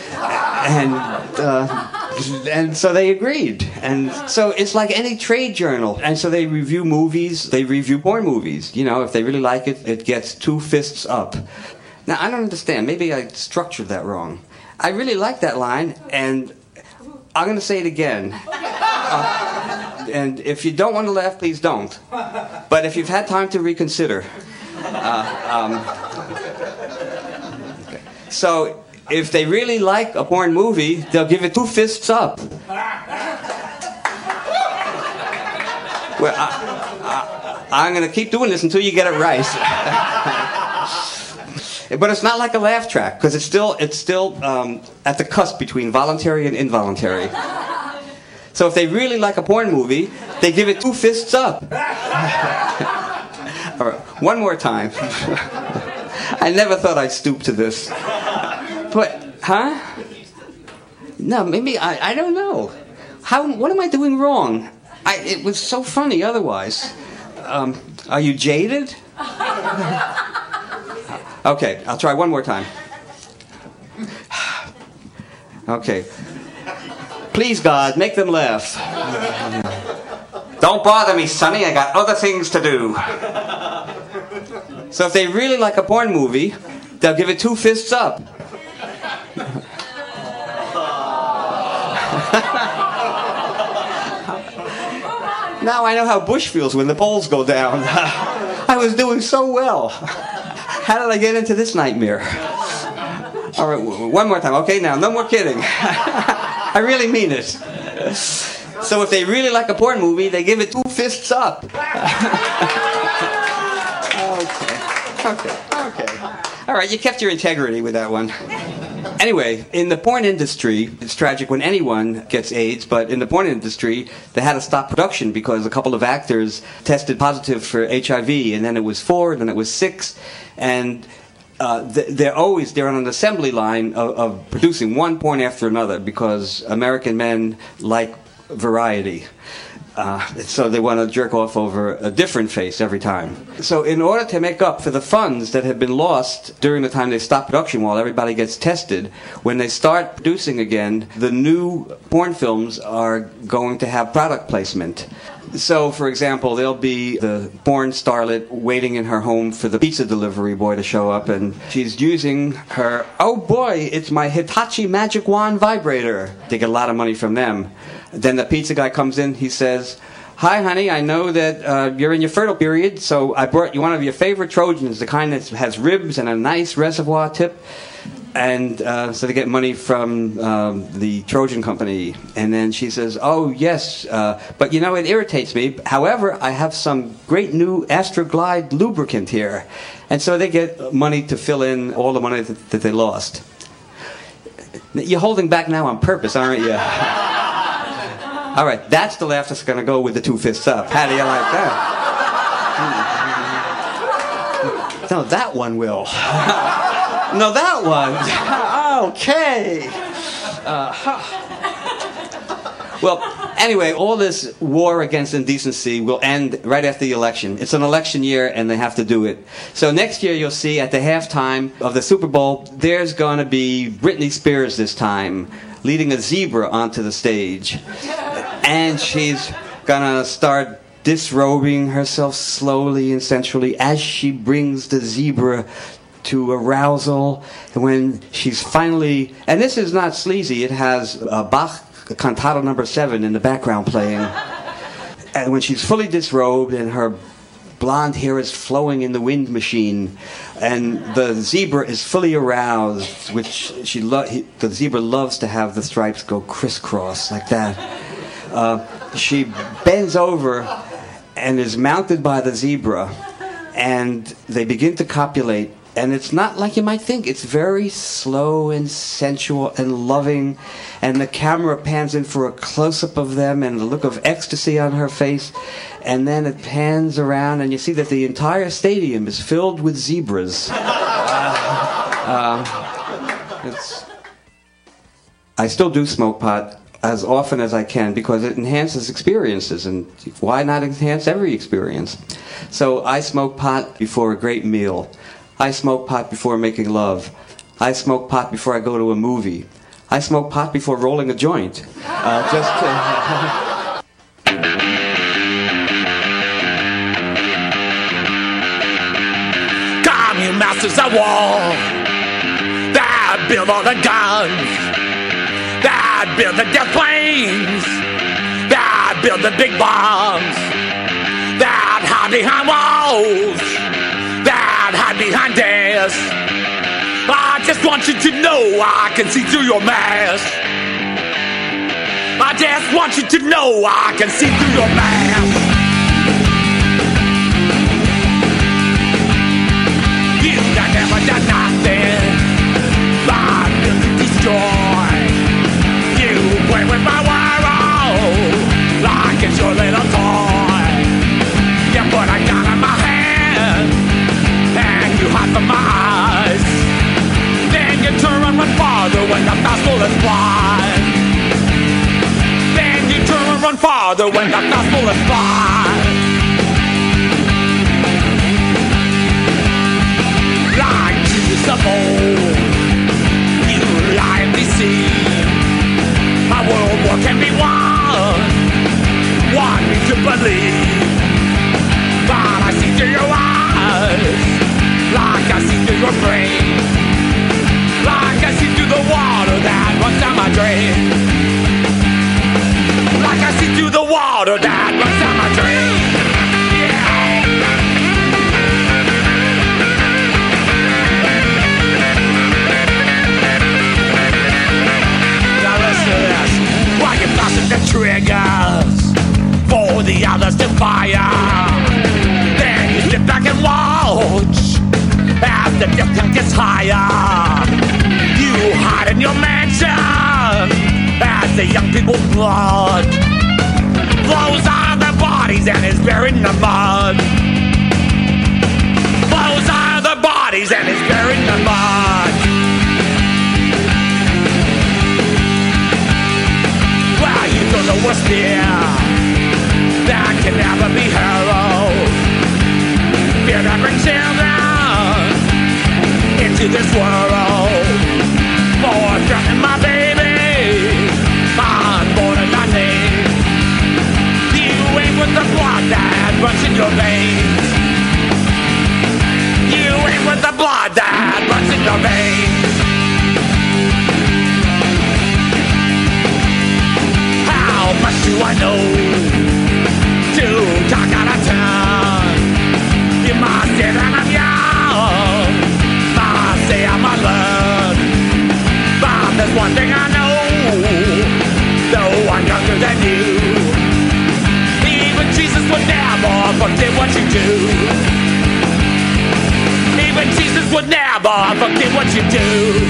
And so they agreed. And so it's like any trade journal. And so they review movies. They review porn movies. You know, if they really like it, it gets 2 fists up. Now, I don't understand. Maybe I structured that wrong. I really like that line, and I'm going to say it again. And if you don't want to laugh, please don't. But if you've had time to reconsider. Okay. So if they really like a porn movie, they'll give it 2 fists up. Well, I'm going to keep doing this until you get it right. But it's not like a laugh track, because it's still at the cusp between voluntary and involuntary. So if they really like a porn movie, they give it 2 fists up. All right, one more time. I never thought I'd stoop to this. But, huh? No, maybe, I don't know. What am I doing wrong? It was so funny otherwise. Are you jaded? Okay, I'll try one more time. Okay. Please, God, make them laugh. Don't bother me, Sonny. I got other things to do. So if they really like a porn movie, they'll give it 2 fists up. Now I know how Bush feels when the polls go down. I was doing so well. How did I get into this nightmare? All right, one more time. Okay, now, no more kidding. I really mean it. So if they really like a porn movie, they give it 2 fists up. Okay. All right, you kept your integrity with that one. Anyway, in the porn industry, it's tragic when anyone gets AIDS, but in the porn industry, they had to stop production because a couple of actors tested positive for HIV, and then it was 4, and then it was 6, and they're on an assembly line of producing one porn after another because American men like variety. So they want to jerk off over a different face every time. So in order to make up for the funds that have been lost during the time they stop production while everybody gets tested, when they start producing again, the new porn films are going to have product placement. So, for example, there'll be the porn starlet waiting in her home for the pizza delivery boy to show up, and she's using her, oh boy, it's my Hitachi Magic Wand vibrator. They get a lot of money from them. Then the pizza guy comes in, he says, hi, honey, I know that you're in your fertile period, so I brought you one of your favorite Trojans, the kind that has ribs and a nice reservoir tip. And so they get money from the Trojan company. And then she says, oh, yes, but you know, it irritates me. However, I have some great new Astroglide lubricant here. And so they get money to fill in all the money that they lost. You're holding back now on purpose, aren't you? All right, that's the laugh that's going to go with the 2 fists up. How do you like that? No, that one will. No, that one. Okay. Well, anyway, all this war against indecency will end right after the election. It's an election year, and they have to do it. So next year, you'll see at the halftime of the Super Bowl, there's going to be Britney Spears this time, leading a zebra onto the stage. And she's going to start disrobing herself slowly and sensually as she brings the zebra to arousal. And when she's finally, and this is not sleazy, it has Bach Cantata No. 7 in the background playing. And when she's fully disrobed and her blonde hair is flowing in the wind machine, and the zebra is fully aroused, which the zebra loves to have the stripes go crisscross like that. She bends over and is mounted by the zebra, and they begin to copulate. And it's not like you might think. It's very slow and sensual and loving. And the camera pans in for a close-up of them and the look of ecstasy on her face. And then it pans around and you see that the entire stadium is filled with zebras. I still do smoke pot as often as I can because it enhances experiences. And why not enhance every experience? So I smoke pot before a great meal. I smoke pot before making love. I smoke pot before I go to a movie. I smoke pot before rolling a joint. Come, you masters of war, that build all the guns, that build the death planes, that build the big bombs, that hide behind walls, that hide behind desks, I just want you to know I can see through your mask. I just want you to know I can see through your mask. You have never done nothing but to destroy. You play with my world like it's your little toy. You put a gun in my hand and you hide from my eyes. Then you turn and run farther when the gospel is blind. Then you turn and run farther when the gospel is blind. Like Jesus of old, you lie and deceive. A world war can be won. Want me to believe, but I see through your eyes, like I see through your brain, like I see through the water that runs down my drain, like I see through the water that runs down my drain. Now listen to this. While you're passing the triggers for the others to fire, then you sit back and watch as the death count gets higher. You hide in your mansion as the young people's blood flows out of their bodies and is buried in the mud. Flows out of their bodies and is buried in the mud. Well, you don't know what's fear that can never be hallowed. Fear that brings children into this world. For threatening my baby, unborn in my name. You aim with the blood that runs in your veins. You aim with the blood that runs in your veins. How much do I know to talk out of turn? You must say that I'm young, must say I'm alone. But there's one thing I know, though I'm younger than you, even Jesus would never forget what you do. Even Jesus would never forget what you do.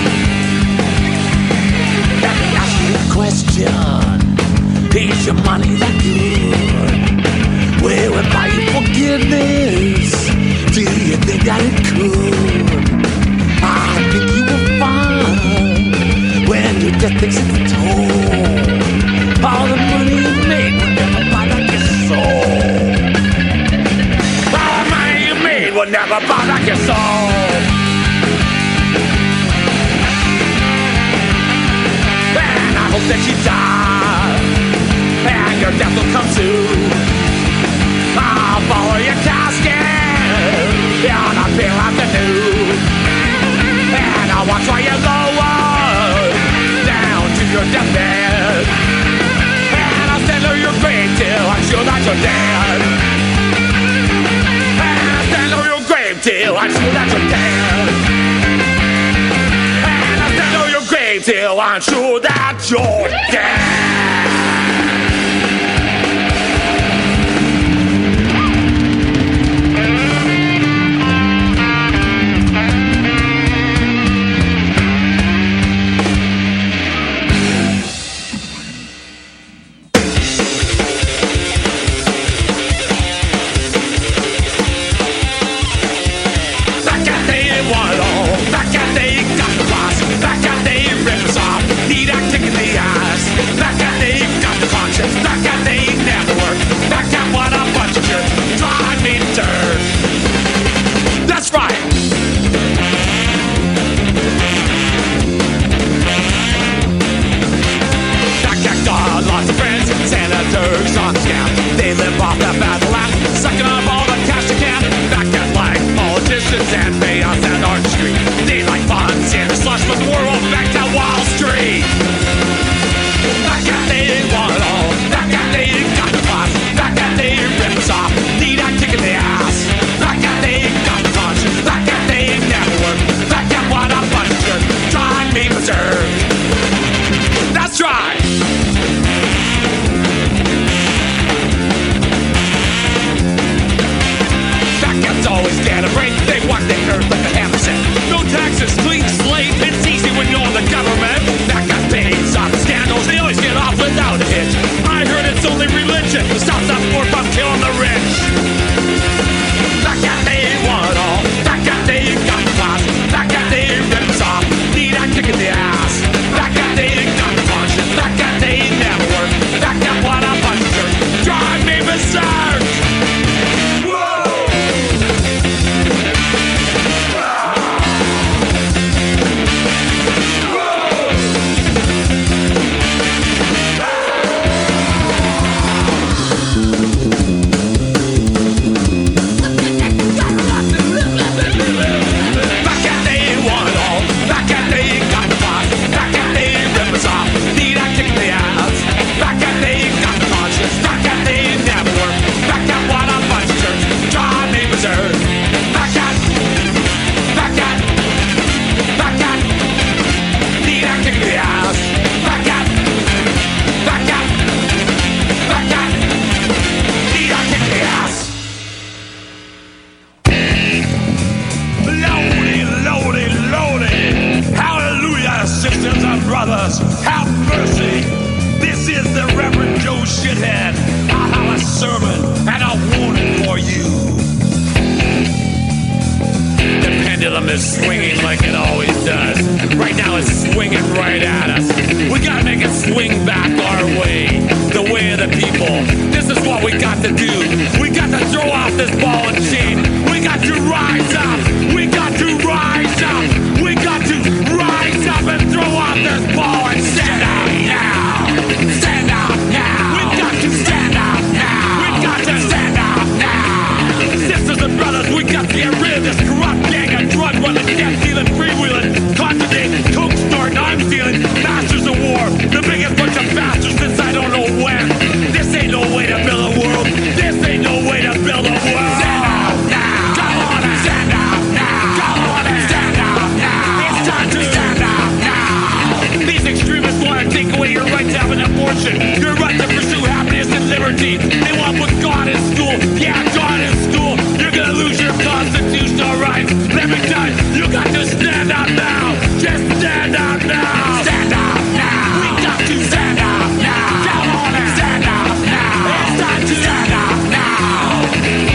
Let me ask you a question. Is your money that good? Will it buy you forgiveness? Do you think that it could? I think you will find when your death takes its toll, all the money you made will never buy back your soul. All the money you made will never buy back your soul. And I hope that you die and your death will come soon. I'll follow your casket on a pale afternoon, and I'll watch while you lower down to your deathbed, and I'll stand over your grave till I'm sure that you're dead. And I'll stand over your grave till I'm sure that you're dead. And I'll stand over your grave till I'm sure that you're dead. And chaos and artistry. They like bonds in the slush, but the world back to Wall Street. Back at they want it all. Back at they got the boss. Back at they rip us off. Need a kick in the ass. Back at they got the conscience. Back at they never work. Back at what a bunch rhythm is swinging like it always does. Right now it's swinging right at us. We gotta make it swing back our way, the way of the people. This is what we got to do. We got to throw off this ball and chain. We got to rise up. We got to rise up. We got to rise up and throw off this ball and stand up now. Stand up now. We got to stand up now. We got to stand up now. Sisters and brothers, we got to get rid of this corrupt gang of drug running, death dealing, freewheeling, contradicting, coke snorting, arms dealing, masters of war, the biggest bunch of bastards since I don't know when. This ain't no way to build a world. This ain't no way to build a world. Stand up now. Come on and stand up now. Come on and stand up now. It's time to stand up now. These extremists want to take away your right to have an abortion, your right to pursue happiness and liberty. They want to put God in school. Yeah, God in school. You're gonna lose your constitutional rights. Let me tell you, you got to stand up now. Just stand up now. Stand up now. We got to stand up now. Come on and stand up now. It's time to stand up now.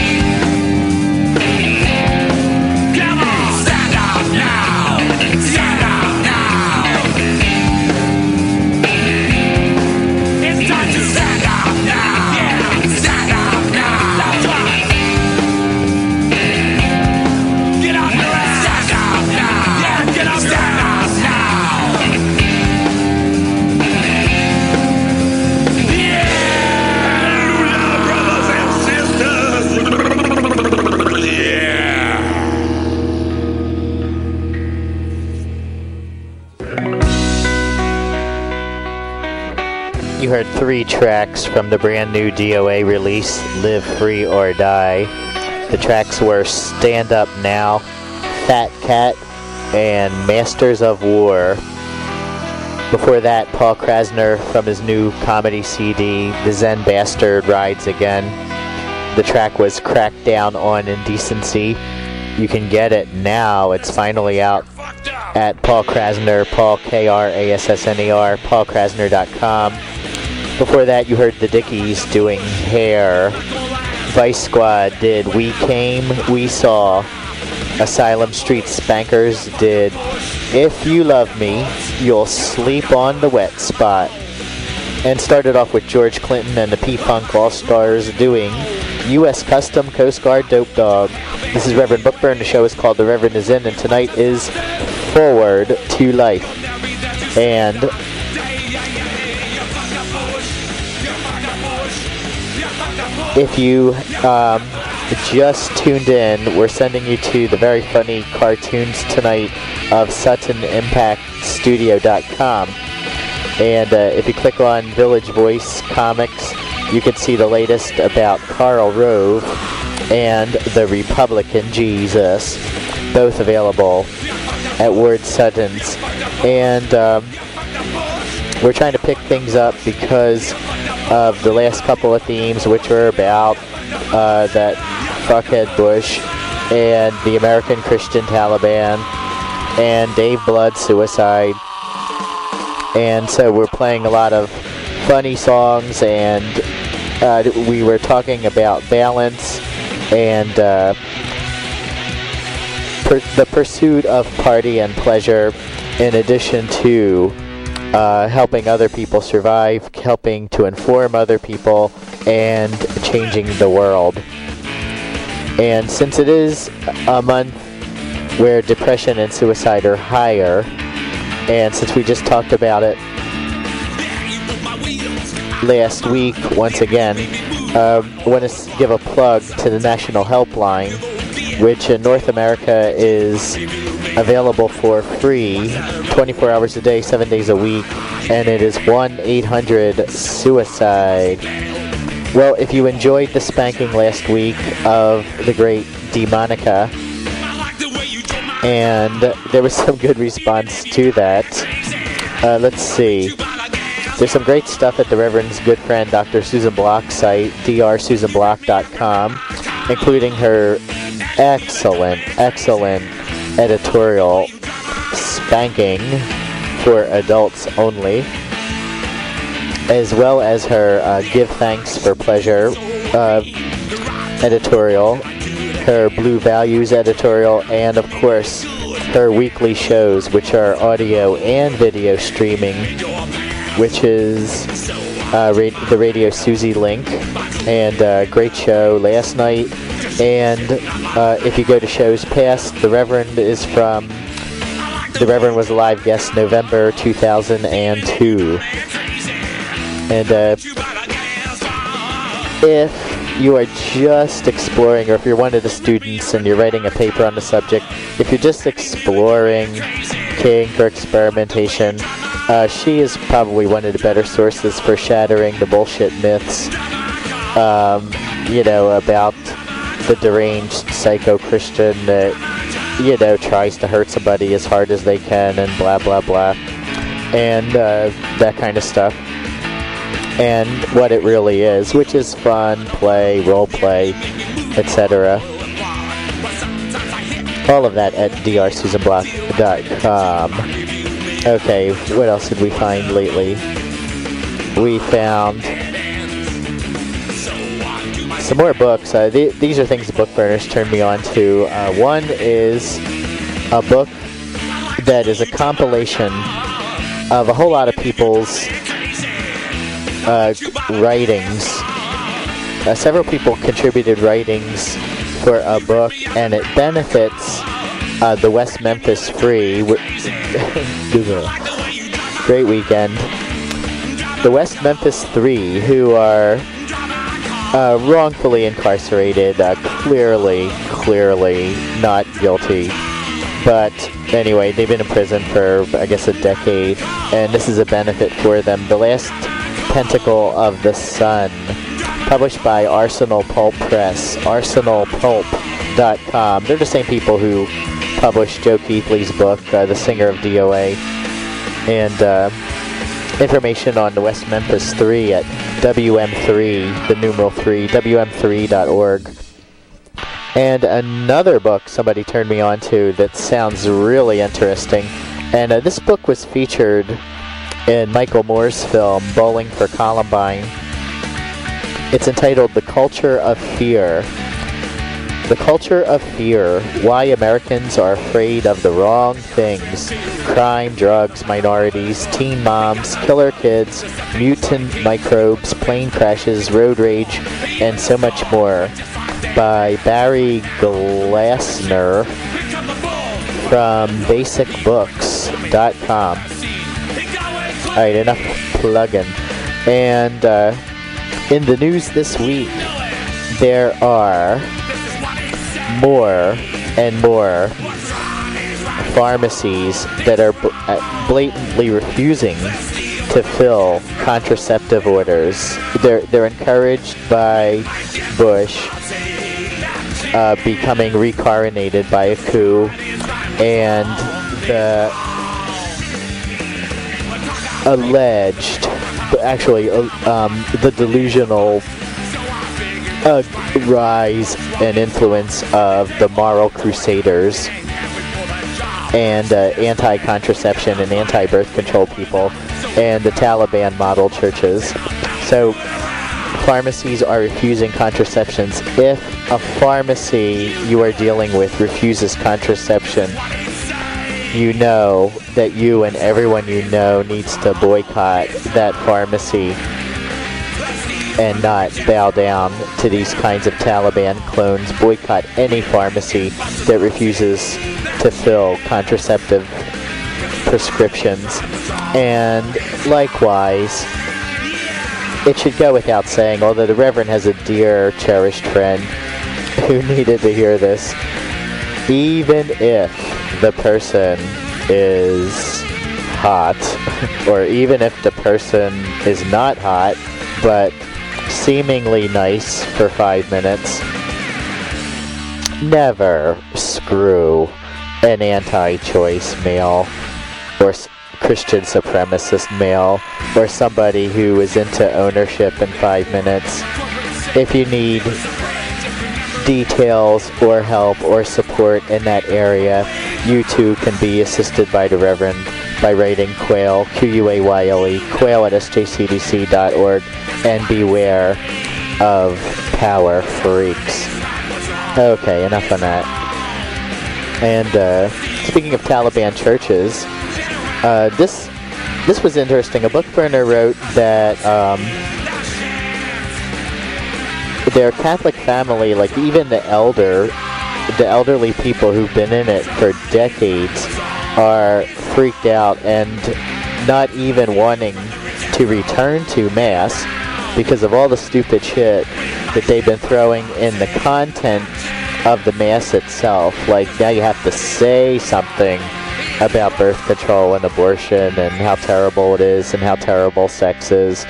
Come on, stand up now. Stand up now. It's time to stand up now. Yeah, stand up now. That's right. Get up your ass. Stand up now. Yeah, get up your ass now. Yeah, brothers and sisters. Yeah. You heard 3 tracks from the brand new DOA release, Live Free or Die. The tracks were Stand Up Now, Fat Cat, and Masters of War. Before that, Paul Krasner from his new comedy CD, The Zen Bastard Rides Again. The track was Cracked Down on Indecency. You can get it now. It's finally out at Paul Krasner, Paul Krassner, paulkrasner.com. Before that, you heard the Dickies doing Hair. Vice Squad did We Came, We Saw. Asylum Street Spankers did If You Love Me, You'll Sleep on the Wet Spot. And started off with George Clinton and the P-Funk All-Stars doing U.S. Custom Coast Guard Dope Dog. This is Reverend Bookburn. The show is called The Reverend Is In, and tonight is Forward to Life. And if you just tuned in, we're sending you to the very funny cartoons tonight of SuttonImpactStudio.com. And if you click on Village Voice Comics, you can see the latest about Karl Rove and the Republican Jesus, both available at Ward Sutton's. And we're trying to pick things up because of the last couple of themes, which were about that fuckhead Bush and the American Christian Taliban and Dave Blood suicide. And so we're playing a lot of funny songs, and we were talking about balance and the pursuit of party and pleasure, in addition to helping other people survive, helping to inform other people, and changing the world. And since it is a month where depression and suicide are higher, and since we just talked about it last week, once again, I want to give a plug to the National Helpline, which in North America is available for free 24 hours a day, 7 days a week, and it is 1-800-SUICIDE. Well, if you enjoyed the spanking last week of the great Demonica, and there was some good response to that, let's see. There's some great stuff at the Reverend's good friend Dr. Susan Block's site, drsusanblock.com, including her excellent editorial, Spanking for Adults Only, as well as her Give Thanks for Pleasure editorial, her Blue Values editorial, and of course her weekly shows, which are audio and video streaming, which is the Radio Susie link, and great show last night. And if you go to shows past, The Reverend was a live guest November 2002. And if you are just exploring, or if you're one of the students and you're writing a paper on the subject, if you're just exploring kink or experimentation, she is probably one of the better sources for shattering the bullshit myths, about the deranged psycho-Christian that, tries to hurt somebody as hard as they can and blah, blah, blah, and that kind of stuff. And what it really is, which is fun, play, role play, etc. All of that at drsusanblock.com. Okay, what else did we find lately? We found some more books. These are things the book burners turned me on to. One is a book that is a compilation of a whole lot of people's writings. Several people contributed writings for a book, and it benefits the West Memphis Free. Great weekend. The West Memphis 3, who are wrongfully incarcerated, clearly not guilty. But anyway, they've been in prison for, I guess, a decade, and this is a benefit for them. The Last Pentacle of the Sun, published by Arsenal Pulp Press, arsenalpulp.com. They're the same people who published Joe Keithley's book, The Singer of DOA, and information on the West Memphis 3 at WM3, the numeral 3, WM3.org. And another book somebody turned me on to that sounds really interesting, and this book was featured in Michael Moore's film, Bowling for Columbine. It's entitled The Culture of Fear. The Culture of Fear, Why Americans Are Afraid of the Wrong Things. Crime, drugs, minorities, teen moms, killer kids, mutant microbes, plane crashes, road rage, and so much more. By Barry Glassner from basicbooks.com. Alright, enough plugging. And in the news this week, there are more and more pharmacies that are blatantly refusing to fill contraceptive orders. They're encouraged by Bush becoming recoronated by a coup, and the alleged, actually, the delusional rise and influence of the moral crusaders and anti-contraception and anti-birth control people and the Taliban model churches. So pharmacies are refusing contraceptions. If a pharmacy you are dealing with refuses contraception, you know that you and everyone you know needs to boycott that pharmacy and not bow down to these kinds of Taliban clones. Boycott any pharmacy that refuses to fill contraceptive prescriptions. And likewise, it should go without saying, although the Reverend has a dear, cherished friend who needed to hear this, even if the person is hot, or even if the person is not hot, but seemingly nice for 5 minutes, never screw an anti-choice male or Christian supremacist male or somebody who is into ownership in 5 minutes. If you need details or help or support in that area, you too can be assisted by the Reverend by writing Quayle, Q-U-A-Y-L-E, Quayle at sjcdc.org, and beware of power freaks. Okay, enough on that. And speaking of Taliban churches, this was interesting. A book burner wrote that their Catholic family, like even the elderly people who've been in it for decades, are freaked out and not even wanting to return to Mass because of all the stupid shit that they've been throwing in the content of the Mass itself. Like, now you have to say something about birth control and abortion and how terrible it is and how terrible sex is.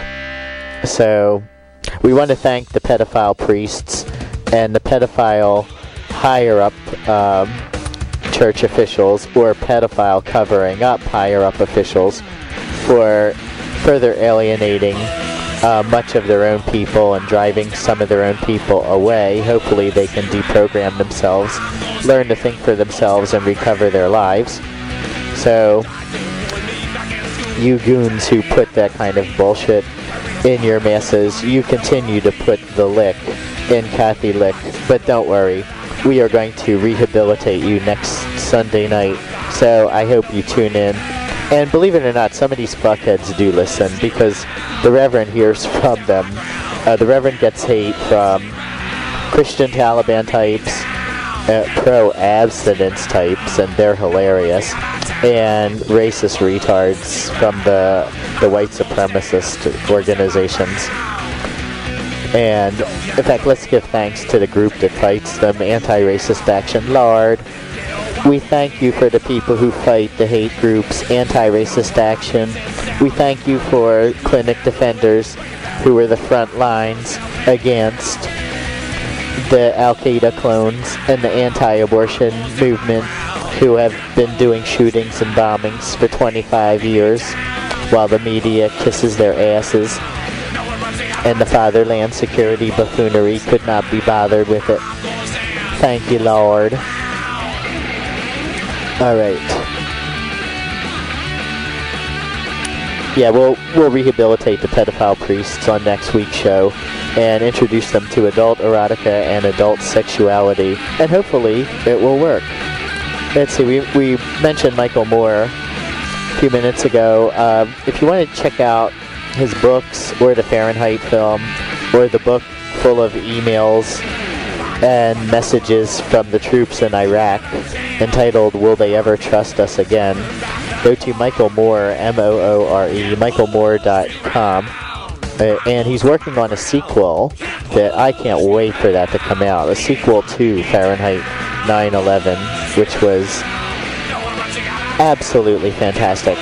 So we want to thank the pedophile priests and the pedophile higher-up church officials, or pedophile covering up higher-up officials, for further alienating much of their own people and driving some of their own people away. Hopefully they can deprogram themselves, learn to think for themselves, and recover their lives. So, you goons who put that kind of bullshit in your masses, you continue to put the lick in Kathy Lick, but don't worry, we are going to rehabilitate you next Sunday night, so I hope you tune in. And believe it or not, some of these fuckheads do listen, because the Reverend hears from them. The Reverend gets hate from Christian Taliban types, pro-abstinence types, and they're hilarious, and racist retards from the white supremacist organizations. And, in fact, let's give thanks to the group that fights them, Anti-Racist Action. Lord, we thank you for the people who fight the hate groups, Anti-Racist Action. We thank you for clinic defenders who are the front lines against the Al-Qaeda clones and the anti-abortion movement, who have been doing shootings and bombings for 25 years while the media kisses their asses, and the fatherland security buffoonery could not be bothered with it. Thank you, Lord. Alright. Yeah, we'll rehabilitate the pedophile priests on next week's show and introduce them to adult erotica and adult sexuality, and hopefully it will work. Let's see, we mentioned Michael Moore a few minutes ago. If you want to check out his books, or the Fahrenheit film, or the book full of emails and messages from the troops in Iraq entitled Will They Ever Trust Us Again, go to Michael Moore, M-O-O-R-E, michaelmoore.com. And he's working on a sequel that I can't wait for that to come out, a sequel to Fahrenheit 9/11, which was absolutely fantastic.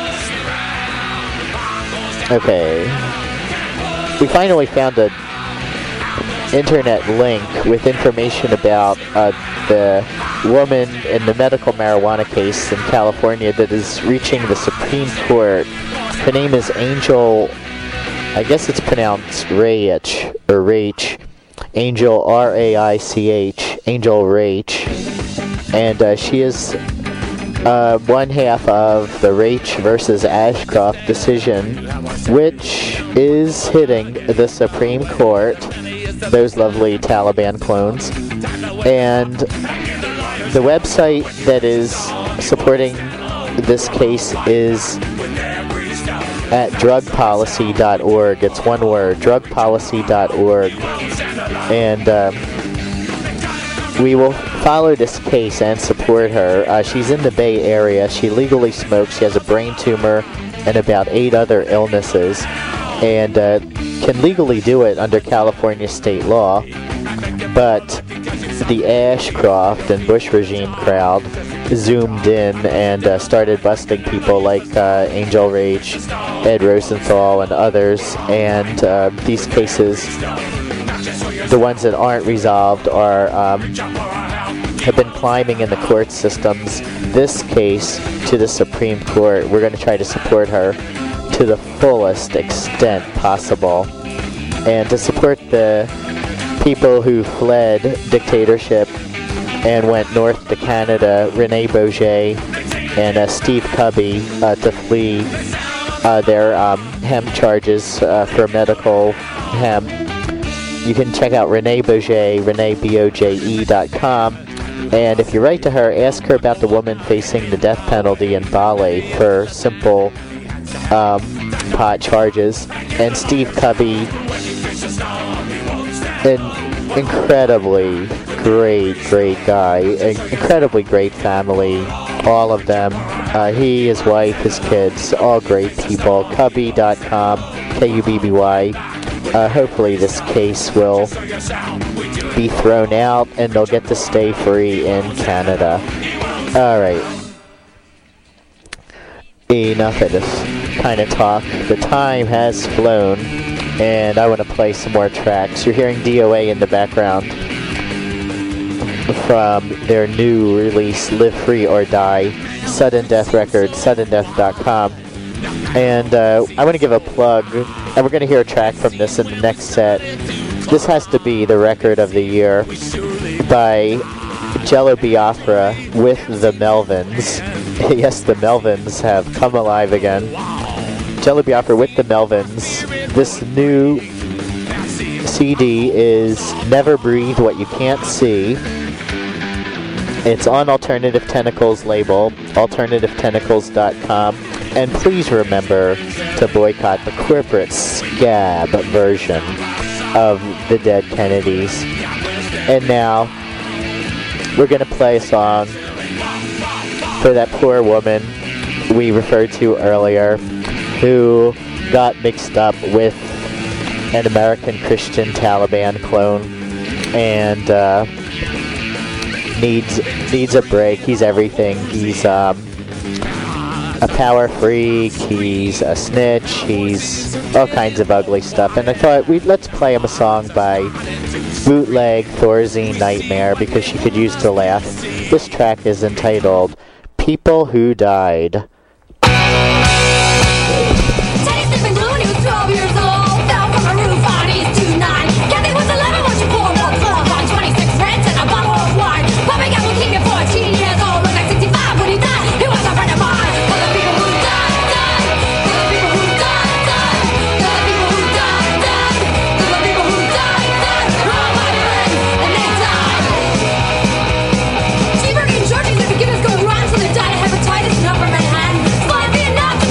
Okay, we finally found an internet link with information about the woman in the medical marijuana case in California that is reaching the Supreme Court. Her name is Angel, I guess it's pronounced Raich, or Raich, Angel, R-A-I-C-H, Angel Raich, and she is one half of the Raich versus Ashcroft decision, which is hitting the Supreme Court, those lovely Taliban clones. And the website that is supporting this case is at drugpolicy.org. It's one word, drugpolicy.org. And we will follow this case and support her. She's in the Bay Area. She legally smokes. She has a brain tumor and about 8 other illnesses, and can legally do it under California state law. But the Ashcroft and Bush regime crowd zoomed in and started busting people like Angel Raich, Ed Rosenthal, and others. And these cases, the ones that aren't resolved, are have been climbing in the court systems. This case to the Supreme Court, we're going to try to support her to the fullest extent possible, and to support the people who fled dictatorship and went north to Canada, Rene Bourget and Steve Cubby, to flee their hemp charges for medical hemp. You can check out Renee Boje, ReneeBoje.com. And if you write to her, ask her about the woman facing the death penalty in Bali for simple pot charges. And Steve Covey, an incredibly great guy, an incredibly great family, all of them. He, his wife, his kids, all great people. Cubby.com, Kubby. Hopefully this case will be thrown out and they'll get to stay free in Canada. Alright. Enough of this kind of talk. The time has flown and I want to play some more tracks. You're hearing DOA in the background from their new release, Live Free or Die, Sudden Death Records, suddendeath.com. And I want to give a plug, and we're going to hear a track from this in the next set. This has to be the record of the year by Jello Biafra with the Melvins. Yes, the Melvins have come alive again. Jello Biafra with the Melvins. This new CD is Never Breathe What You Can't See. It's on Alternative Tentacles label, alternativetentacles.com. And please remember to boycott the corporate scab version of the Dead Kennedys. And now, we're going to play a song for that poor woman we referred to earlier who got mixed up with an American Christian Taliban clone and needs a break. He's everything. He's a power freak, he's a snitch, he's all kinds of ugly stuff. And I thought, let's play him a song by Bootleg Thorazine Nightmare because she could use to laugh. This track is entitled People Who Died. Georgia, the beginners go around till they die of hepatitis and upper Manhattan. Vietnam.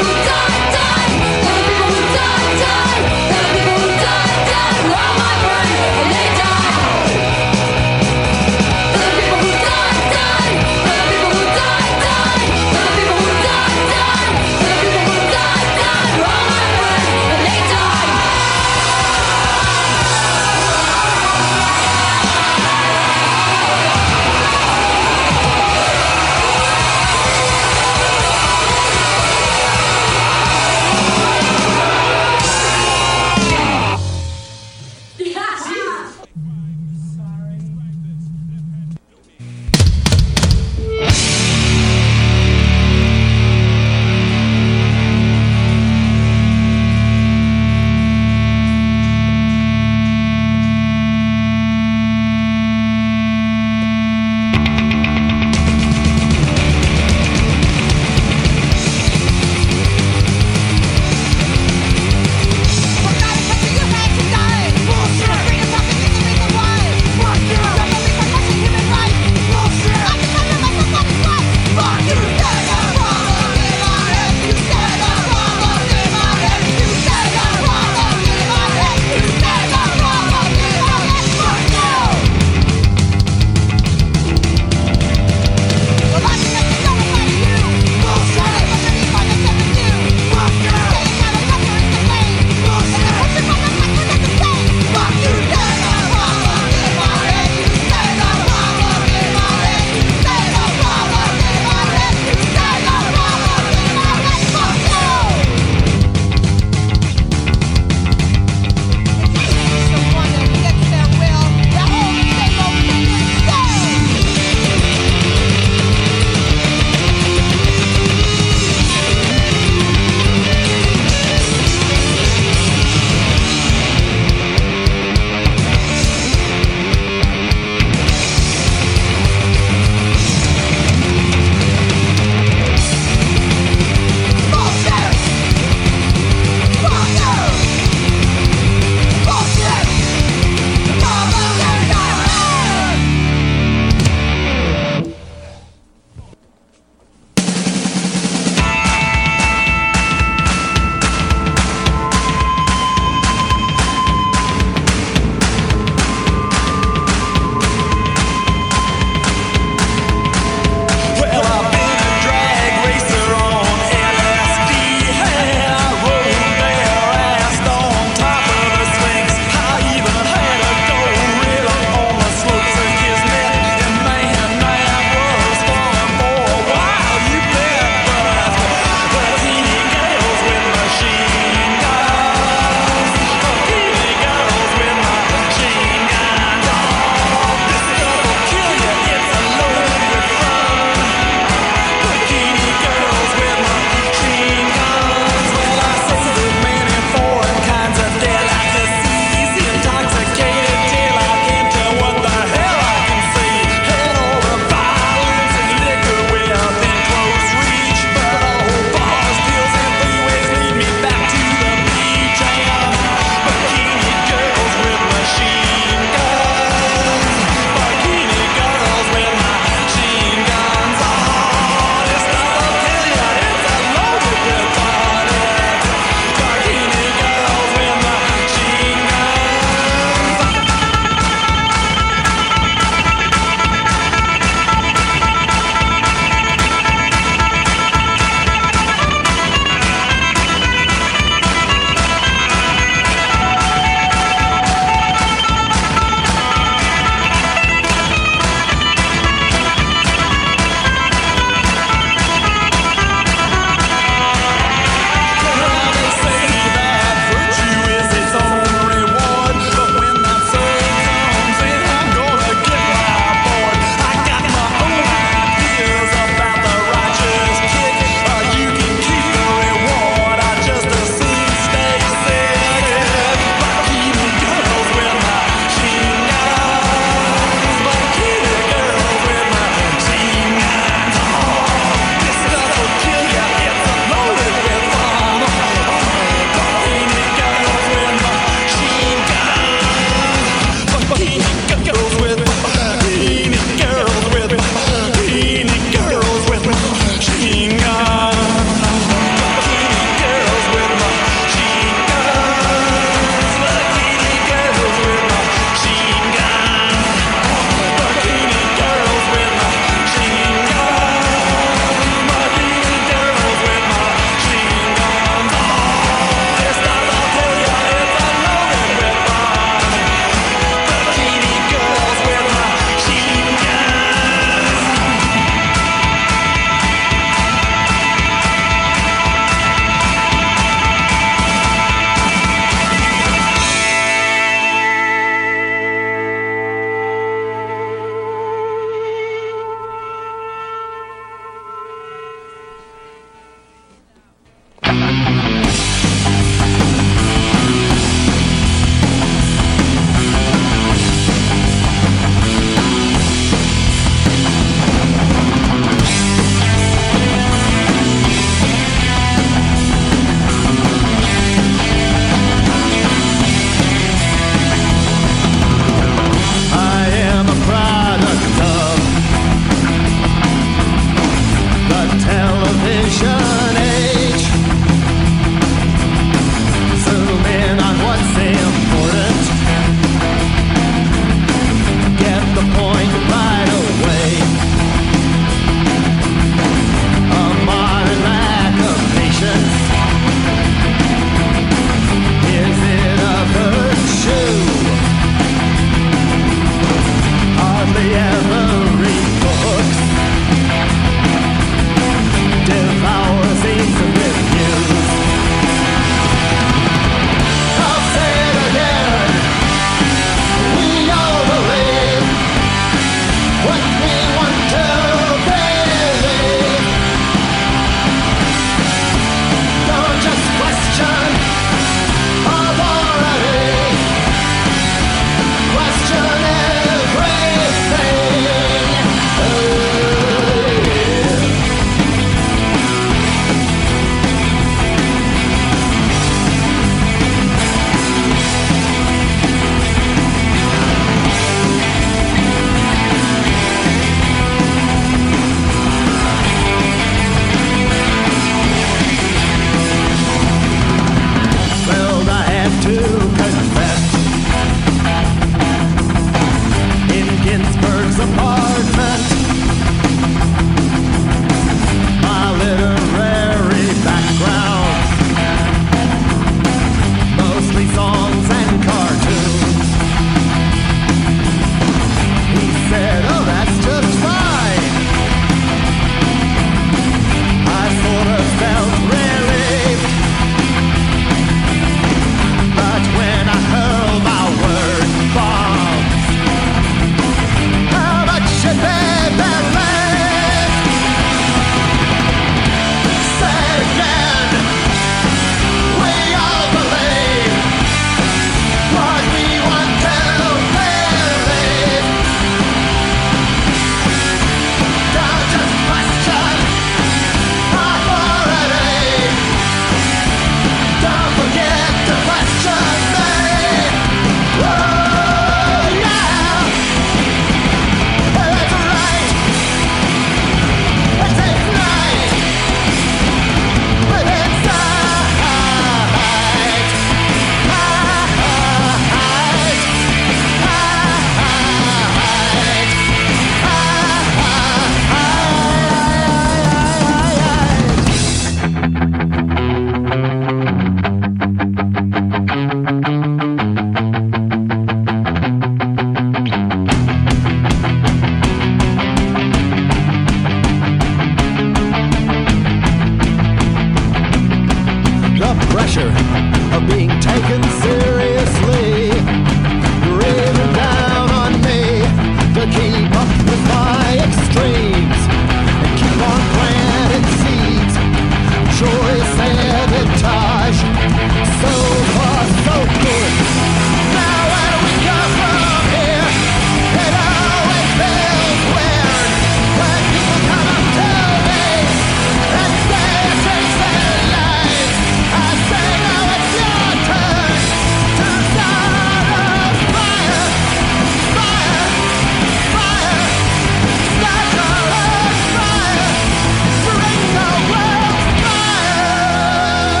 of being taken seriously. Raven down on me to keep up with my extremes and keep on planting seeds. Joy sabotage. So far, so good. Now where do we go from here? It always feels weird when people come up to me and say I changed their lives. I say now it's your turn to start a fire, fire, fire. Start your own fire, bring the world fire.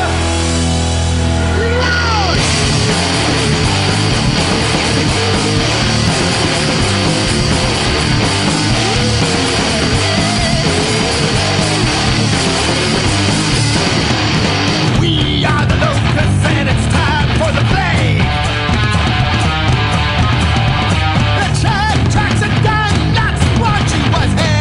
Loud! We are the locusts and it's time for the play. The track tracks are done, that's what you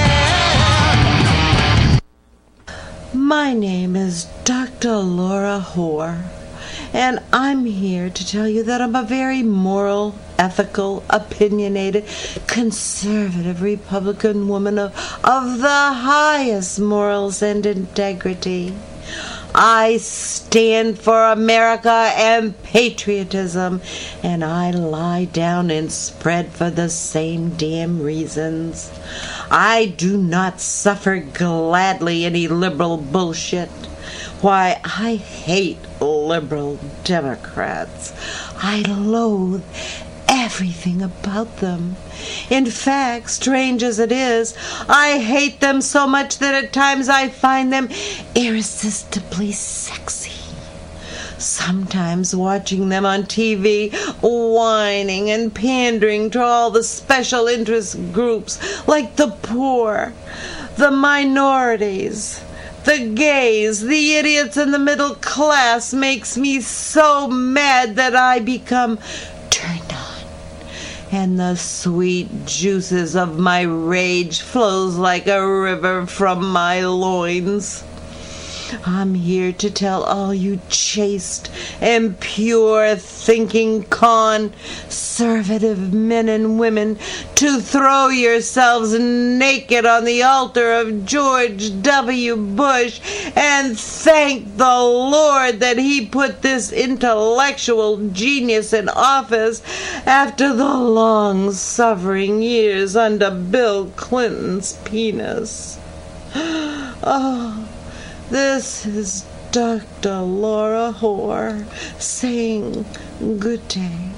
was here. My name is Dr. Laura Hoare, and I'm here to tell you that I'm a very moral, ethical, opinionated, conservative Republican woman of the highest morals and integrity. I stand for America and patriotism, and I lie down and spread for the same damn reasons. I do not suffer gladly any liberal bullshit. Why, I hate liberal Democrats. I loathe everything about them. In fact, strange as it is, I hate them so much that at times I find them irresistibly sexy. Sometimes watching them on TV, whining and pandering to all the special interest groups like the poor, the minorities, the gays, the idiots, and the middle class makes me so mad that I become turned on. And the sweet juices of my rage flows like a river from my loins. I'm here to tell all you chaste and pure thinking conservative men and women to throw yourselves naked on the altar of George W. Bush and thank the Lord that he put this intellectual genius in office after the long-suffering years under Bill Clinton's penis. Oh, this is Dr. Laura Hoare saying good day.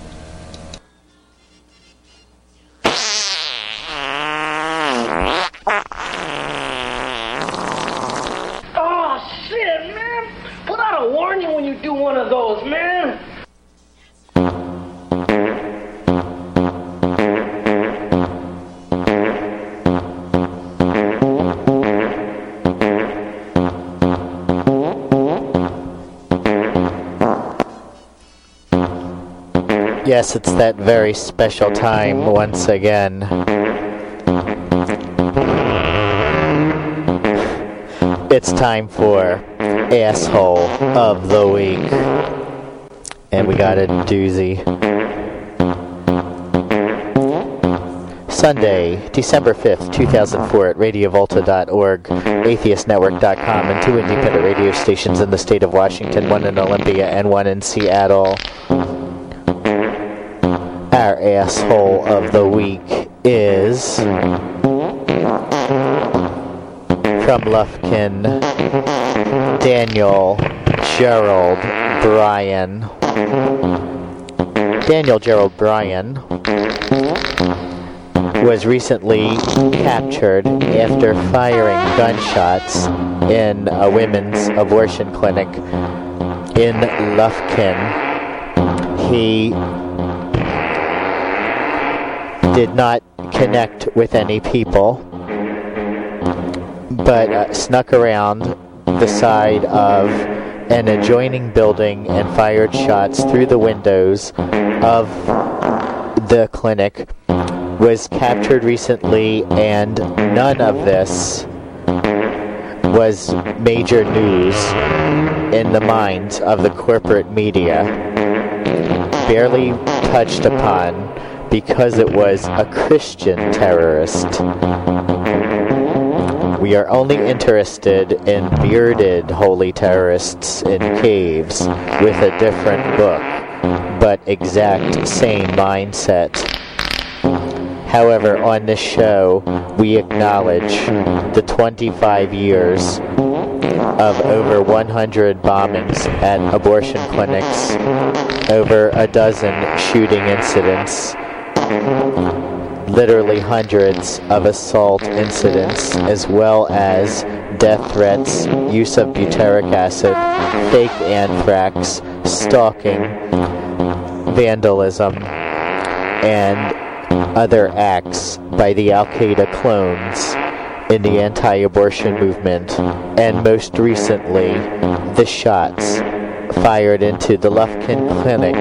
Oh, shit, man. Put out a warning when you do one of those, man. Yes, it's that very special time once again. It's time for Asshole of the Week. And we got a doozy. Sunday, December 5th, 2004 at radiovolta.org, atheistnetwork.com, and 2 independent radio stations in the state of Washington, 1 in Olympia and 1 in Seattle. Our asshole of the week is from Lufkin, Daniel Gerald Bryan. Daniel Gerald Bryan was recently captured after firing gunshots in a women's abortion clinic in Lufkin. He did not connect with any people, but snuck around the side of an adjoining building and fired shots through the windows of the clinic, was captured recently, and none of this was major news in the minds of the corporate media, barely touched upon because it was a Christian terrorist. We are only interested in bearded holy terrorists in caves with a different book, but exact same mindset. However, on this show, we acknowledge the 25 years of over 100 bombings at abortion clinics, over a dozen shooting incidents, literally hundreds of assault incidents, as well as death threats, use of butyric acid, fake anthrax, stalking, vandalism, and other acts by the Al-Qaeda clones in the anti-abortion movement, and most recently, the shots fired into the Lufkin Clinic.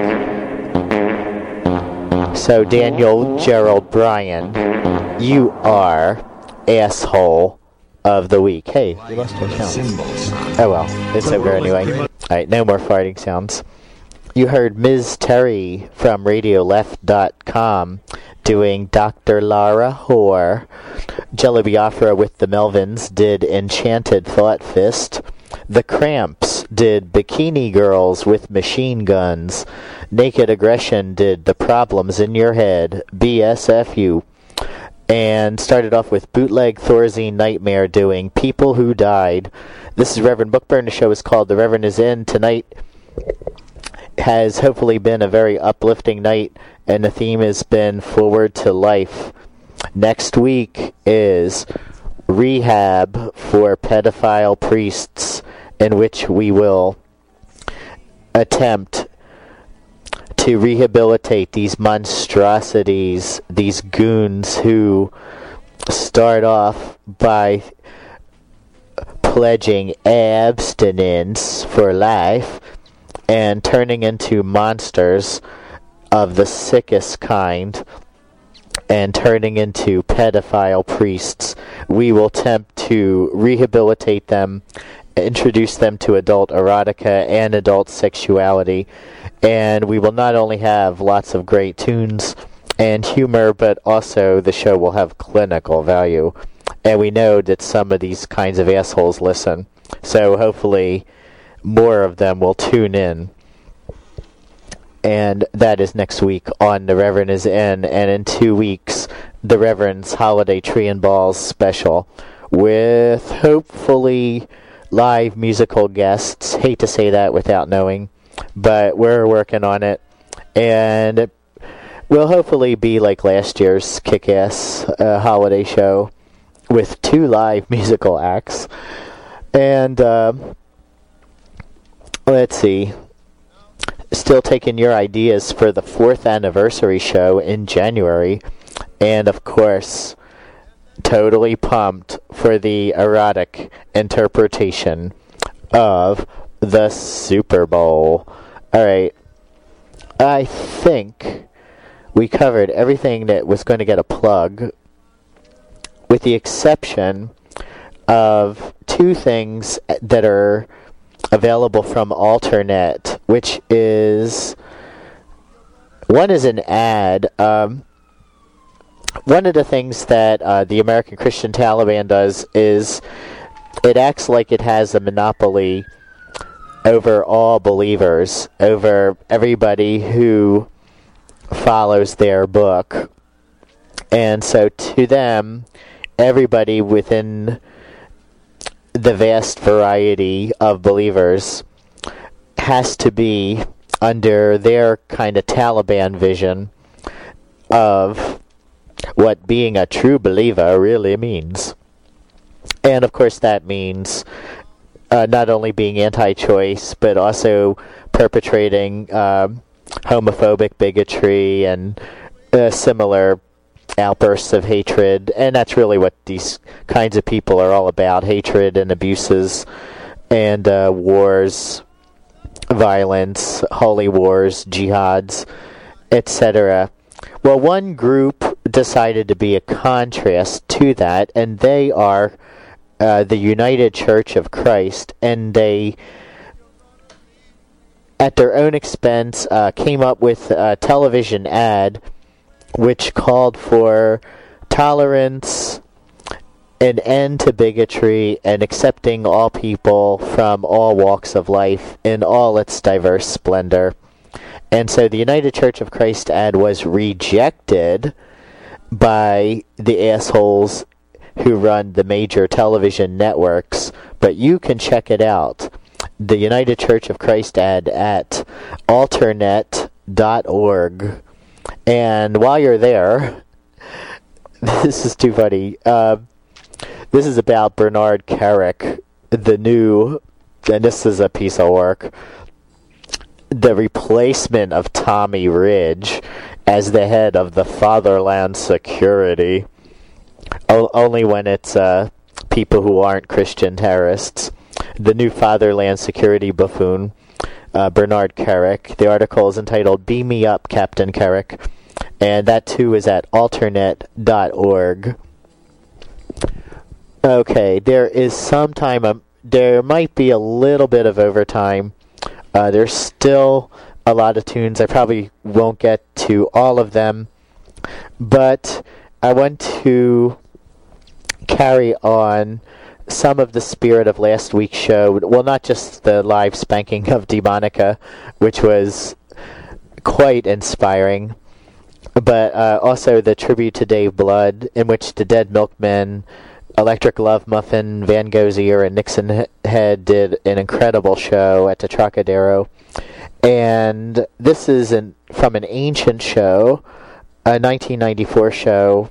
So Daniel Gerald Bryan, you are asshole of the week. Hey, we lost our sound. Oh well, it's over anyway. Alright, no more farting sounds. You heard Ms. Terry from RadioLeft.com doing Dr. Lara Hoare. Jello Biafra with the Melvins did Enchanted Thought Fist. The Cramps did Bikini Girls with Machine Guns. Naked Aggression did The Problems in Your Head, BSFU. And started off with Bootleg Thorazine Nightmare doing People Who Died. This is Reverend Bookburn. The show is called The Reverend Is In. Tonight has hopefully been a very uplifting night, and the theme has been Forward to Life. Next week is Rehab for Pedophile Priests, in which we will attempt to rehabilitate these monstrosities, these goons who start off by pledging abstinence for life and turning into monsters of the sickest kind and turning into pedophile priests. We will attempt to rehabilitate them, introduce them to adult erotica and adult sexuality, and we will not only have lots of great tunes and humor, but also the show will have clinical value. And we know that some of these kinds of assholes listen, so hopefully more of them will tune in. And that is next week on The Reverend Is In, and in 2 weeks, The Reverend's Holiday Tree and Balls special, with hopefully live musical guests. Hate to say that without knowing, but we're working on it, and it will hopefully be like last year's kick-ass holiday show with 2 live musical acts. And let's see, still taking your ideas for the 4th anniversary show in January, and of course totally pumped for the erotic interpretation of the Super Bowl. Alright, I think we covered everything that was going to get a plug, with the exception of 2 things that are available from Alternet, which is, one is an ad. One of the things that the American Christian Taliban does is it acts like it has a monopoly over all believers, over everybody who follows their book. And so to them, everybody within the vast variety of believers has to be under their kind of Taliban vision of what being a true believer really means. And of course that means not only being anti-choice, but also perpetrating homophobic bigotry and similar outbursts of hatred. And that's really what these kinds of people are all about: hatred and abuses and wars, violence, holy wars, jihads, etc. Well, one group decided to be a contrast to that, and they are the United Church of Christ, and they, at their own expense, came up with a television ad which called for tolerance, an end to bigotry, and accepting all people from all walks of life in all its diverse splendor. And so the United Church of Christ ad was rejected by the assholes who run the major television networks, but you can check it out. The United Church of Christ ad at alternet.org. And while you're there, this is too funny. This is about Bernard Kerik, the new, and this is a piece of work, the replacement of Tommy Ridge as the head of the Fatherland Security. Only when it's people who aren't Christian terrorists. The new Fatherland Security buffoon, Bernard Kerik. The article is entitled "Beam Me Up, Captain Kerik," and that too is at alternet.org. Okay, there is some time. There might be a little bit of overtime. There's still a lot of tunes. I probably won't get to all of them, but I want to carry on some of the spirit of last week's show. Well, not just the live spanking of Demonica, which was quite inspiring, but also the tribute to Dave Blood, in which the Dead Milkmen, Electric Love Muffin, Van Gogh's Ear, and Nixon Head did an incredible show at the Trocadero. And this is from an ancient show, a 1994 show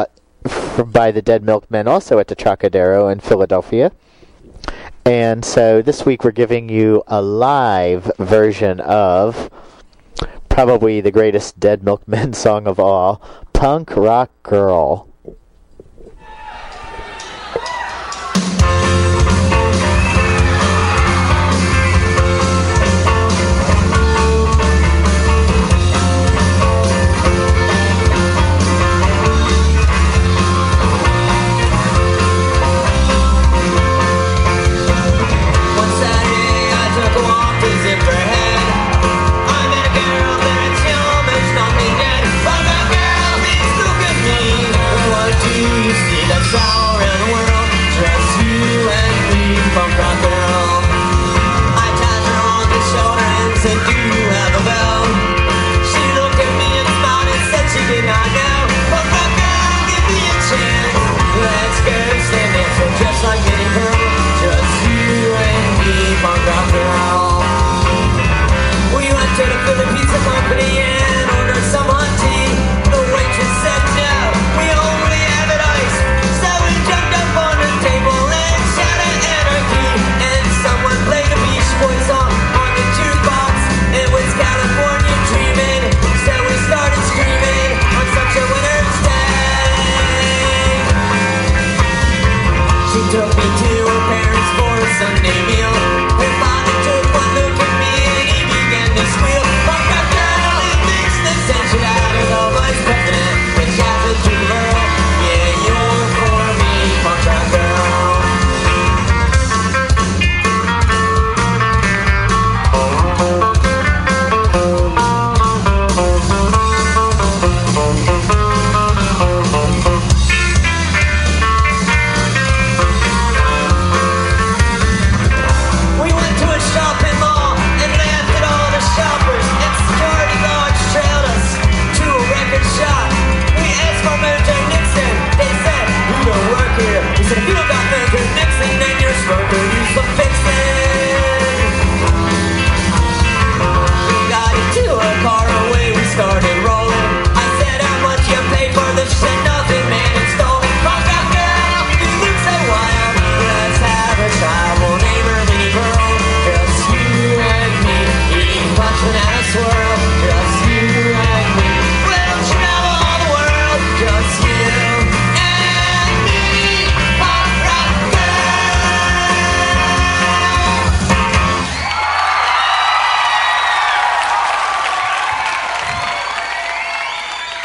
by the Dead Milkmen, also at the Trocadero in Philadelphia. And so this week we're giving you a live version of probably the greatest Dead Milkmen song of all, Punk Rock Girl.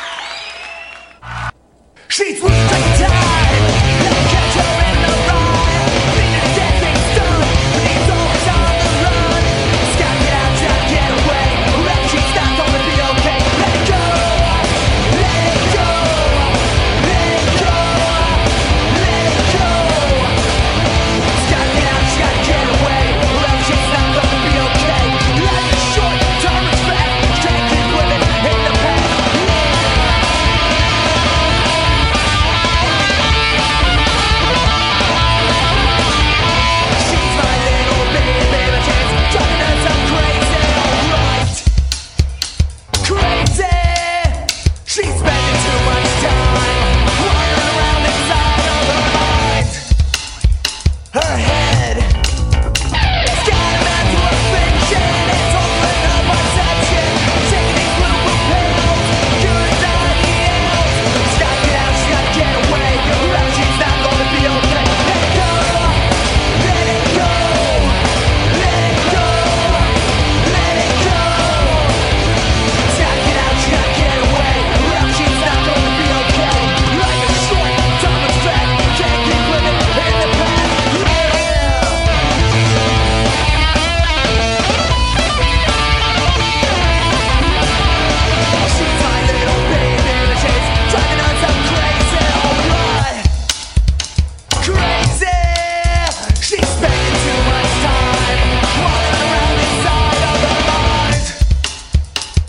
She's worth the time. They'll catch her in the ride.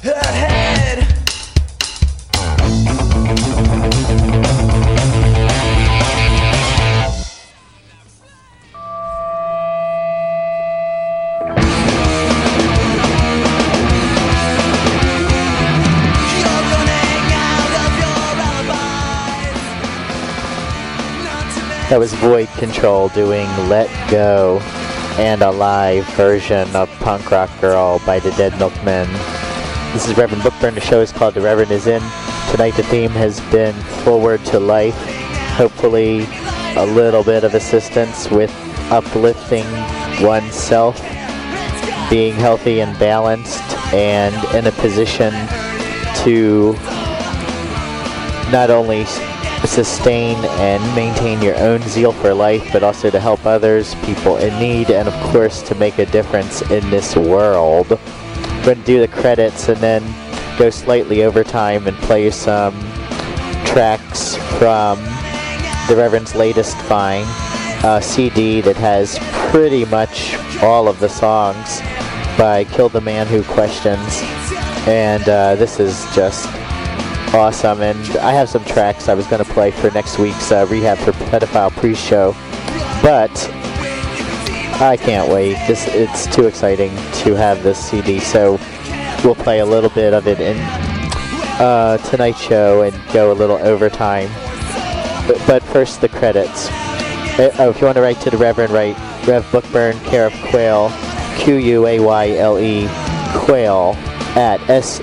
ahead. That was Void Control doing Let Go, and a live version of Punk Rock Girl by the Dead Milkmen. This is Reverend Bookburn. The show is called The Reverend Is In. Tonight the theme has been Forward to Life. Hopefully a little bit of assistance with uplifting oneself, being healthy and balanced, and in a position to not only sustain and maintain your own zeal for life, but also to help others, people in need, and of course to make a difference in this world. I'm going to do the credits and then go slightly over time and play some tracks from the Reverend's latest find, a CD that has pretty much all of the songs by Kill the Man Who Questions, and this is just awesome. And I have some tracks I was going to play for next week's Rehab for Pedophile pre-show, but I can't wait. It's too exciting to have this CD, so we'll play a little bit of it in tonight's show and go a little overtime. But first, the credits. If you want to write to the Reverend, write Rev Bookburn, care of Quayle, Quayle, Quayle, at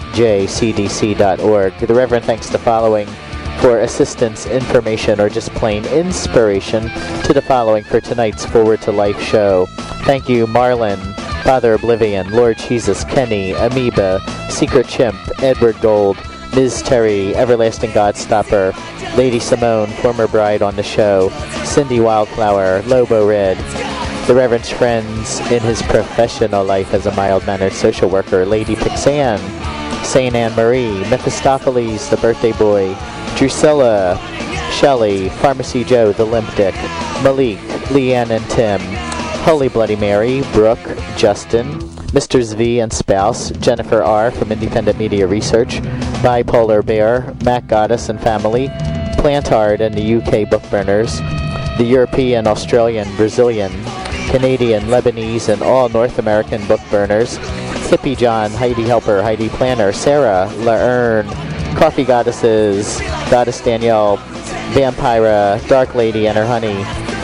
sjcdc.org. The Reverend thanks the following for assistance, information, or just plain inspiration to the following for tonight's Forward to Life show. Thank you, Marlin, Father Oblivion, Lord Jesus, Kenny, Amoeba, Secret Chimp, Edward Gold, Ms. Terry, Everlasting Godstopper, Lady Simone, former bride on the show, Cindy Wildflower, Lobo Red, the Reverend's friends in his professional life as a mild-mannered social worker, Lady Pixan, Saint Anne Marie, Mephistopheles, the birthday boy, Drusilla, Shelley, Pharmacy Joe, the limp dick, Malik, Leanne and Tim, Holy Bloody Mary, Brooke, Justin, Mr. Zvi and spouse, Jennifer R. from Independent Media Research, Bipolar Bear, Mac Goddess and family, Plantard and the UK Bookburners, the European, Australian, Brazilian, Canadian, Lebanese, and all North American Bookburners, Hippie John, Heidi Helper, Heidi Planner, Sarah, Laern, Coffee Goddesses, Goddess Danielle, Vampira, Dark Lady and her honey,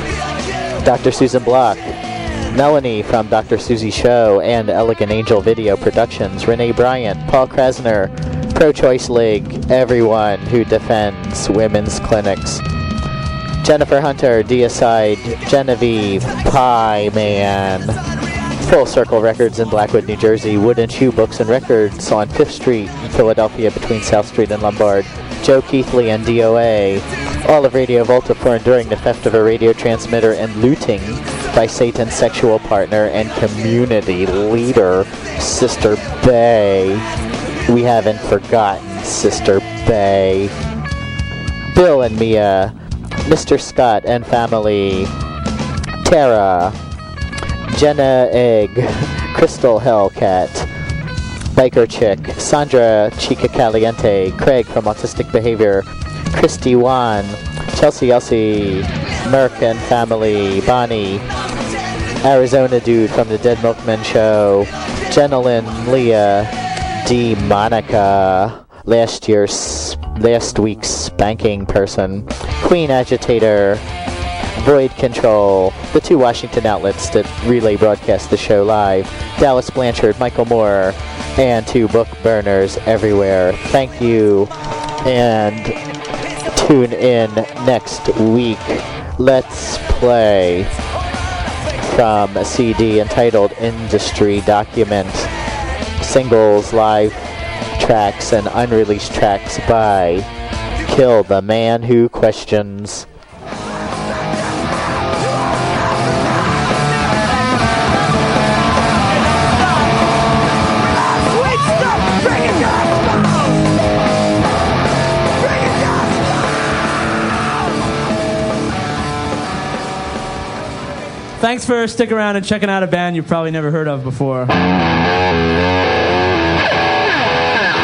Dr. Susan Block, Melanie from Dr. Susie Show and Elegant Angel Video Productions, Renee Bryant, Paul Krasner, Pro-Choice League, everyone who defends women's clinics, Jennifer Hunter, Deicide, Genevieve, Pie Man, Full Circle Records in Blackwood, New Jersey, Wood and Shoe Books and Records on 5th Street in Philadelphia between South Street and Lombard, Joe Keithley and DOA, all of Radio Volta for enduring the theft of a radio transmitter and looting by Satan's sexual partner and community leader, Sister Bay. We haven't forgotten Sister Bay. Bill and Mia, Mr. Scott and family, Tara, Jenna Egg, Crystal Hellcat, Biker Chick, Sandra Chica Caliente, Craig from Autistic Behavior, Christy Wan, Chelsea Elsie, Merck and family, Bonnie, Arizona Dude from the Dead Milkmen Show, Jenilyn, Leah, D. Monica, last week's spanking person, Queen Agitator, Void Control, the two Washington outlets that relay broadcast the show live, Dallas Blanchard, Michael Moore, and two book burners everywhere. Thank you, and tune in next week. Let's play from a CD entitled Industry Document, singles, live tracks, and unreleased tracks by Kill the Man Who Questions. Thanks for sticking around and checking out a band you've probably never heard of before.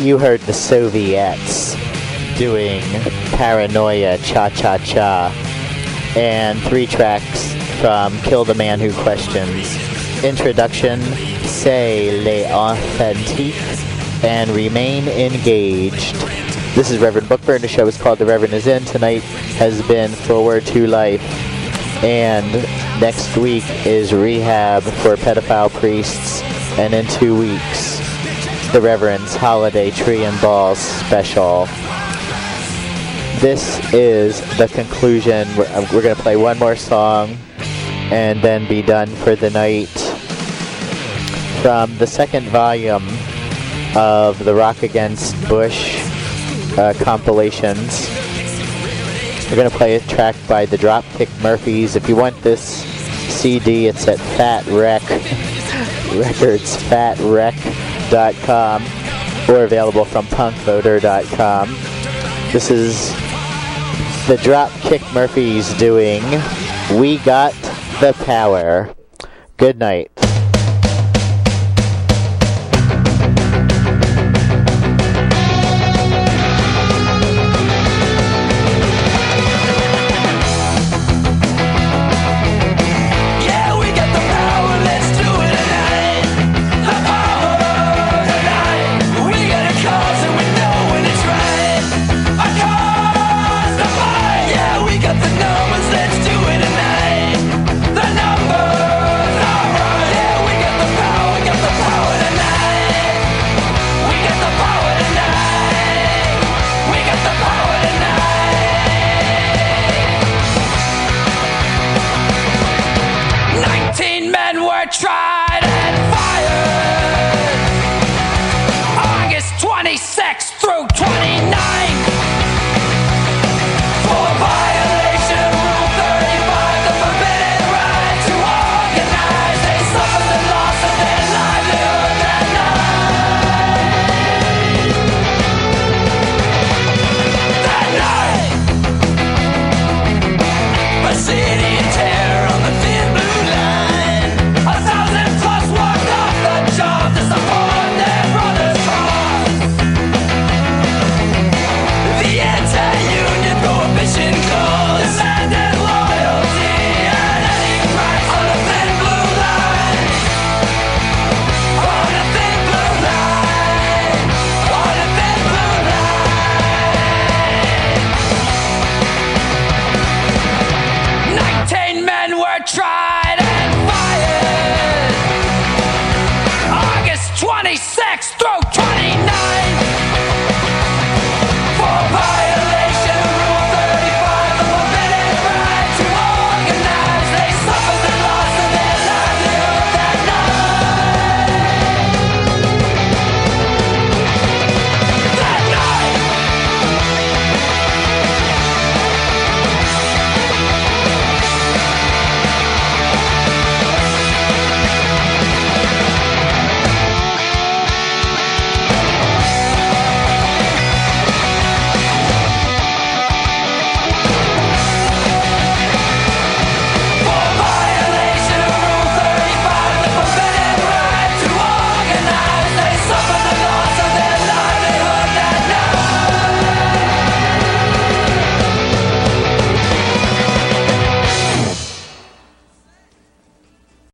You heard the Soviets doing Paranoia Cha-Cha-Cha, and 3 tracks from Kill the Man Who Questions. Introduction, C'est l'Authentique, and Remain Engaged. This is Reverend Bookburn. The show is called The Reverend Is In. Tonight has been Forward to Life, and next week is Rehab for Pedophile Priests, and in 2 weeks, The Reverend's Holiday Tree and Balls special. This is the conclusion. We're going to play one more song and then be done for the night. From the second volume of the Rock Against Bush compilations, we're going to play a track by the Dropkick Murphys. If you want this CD, it's at Fat Wreck Records, fatrec.com, or available from punkvoter.com. This is the Dropkick Murphys doing We Got the Power. Good night. Tried and fired August 26th through 29th.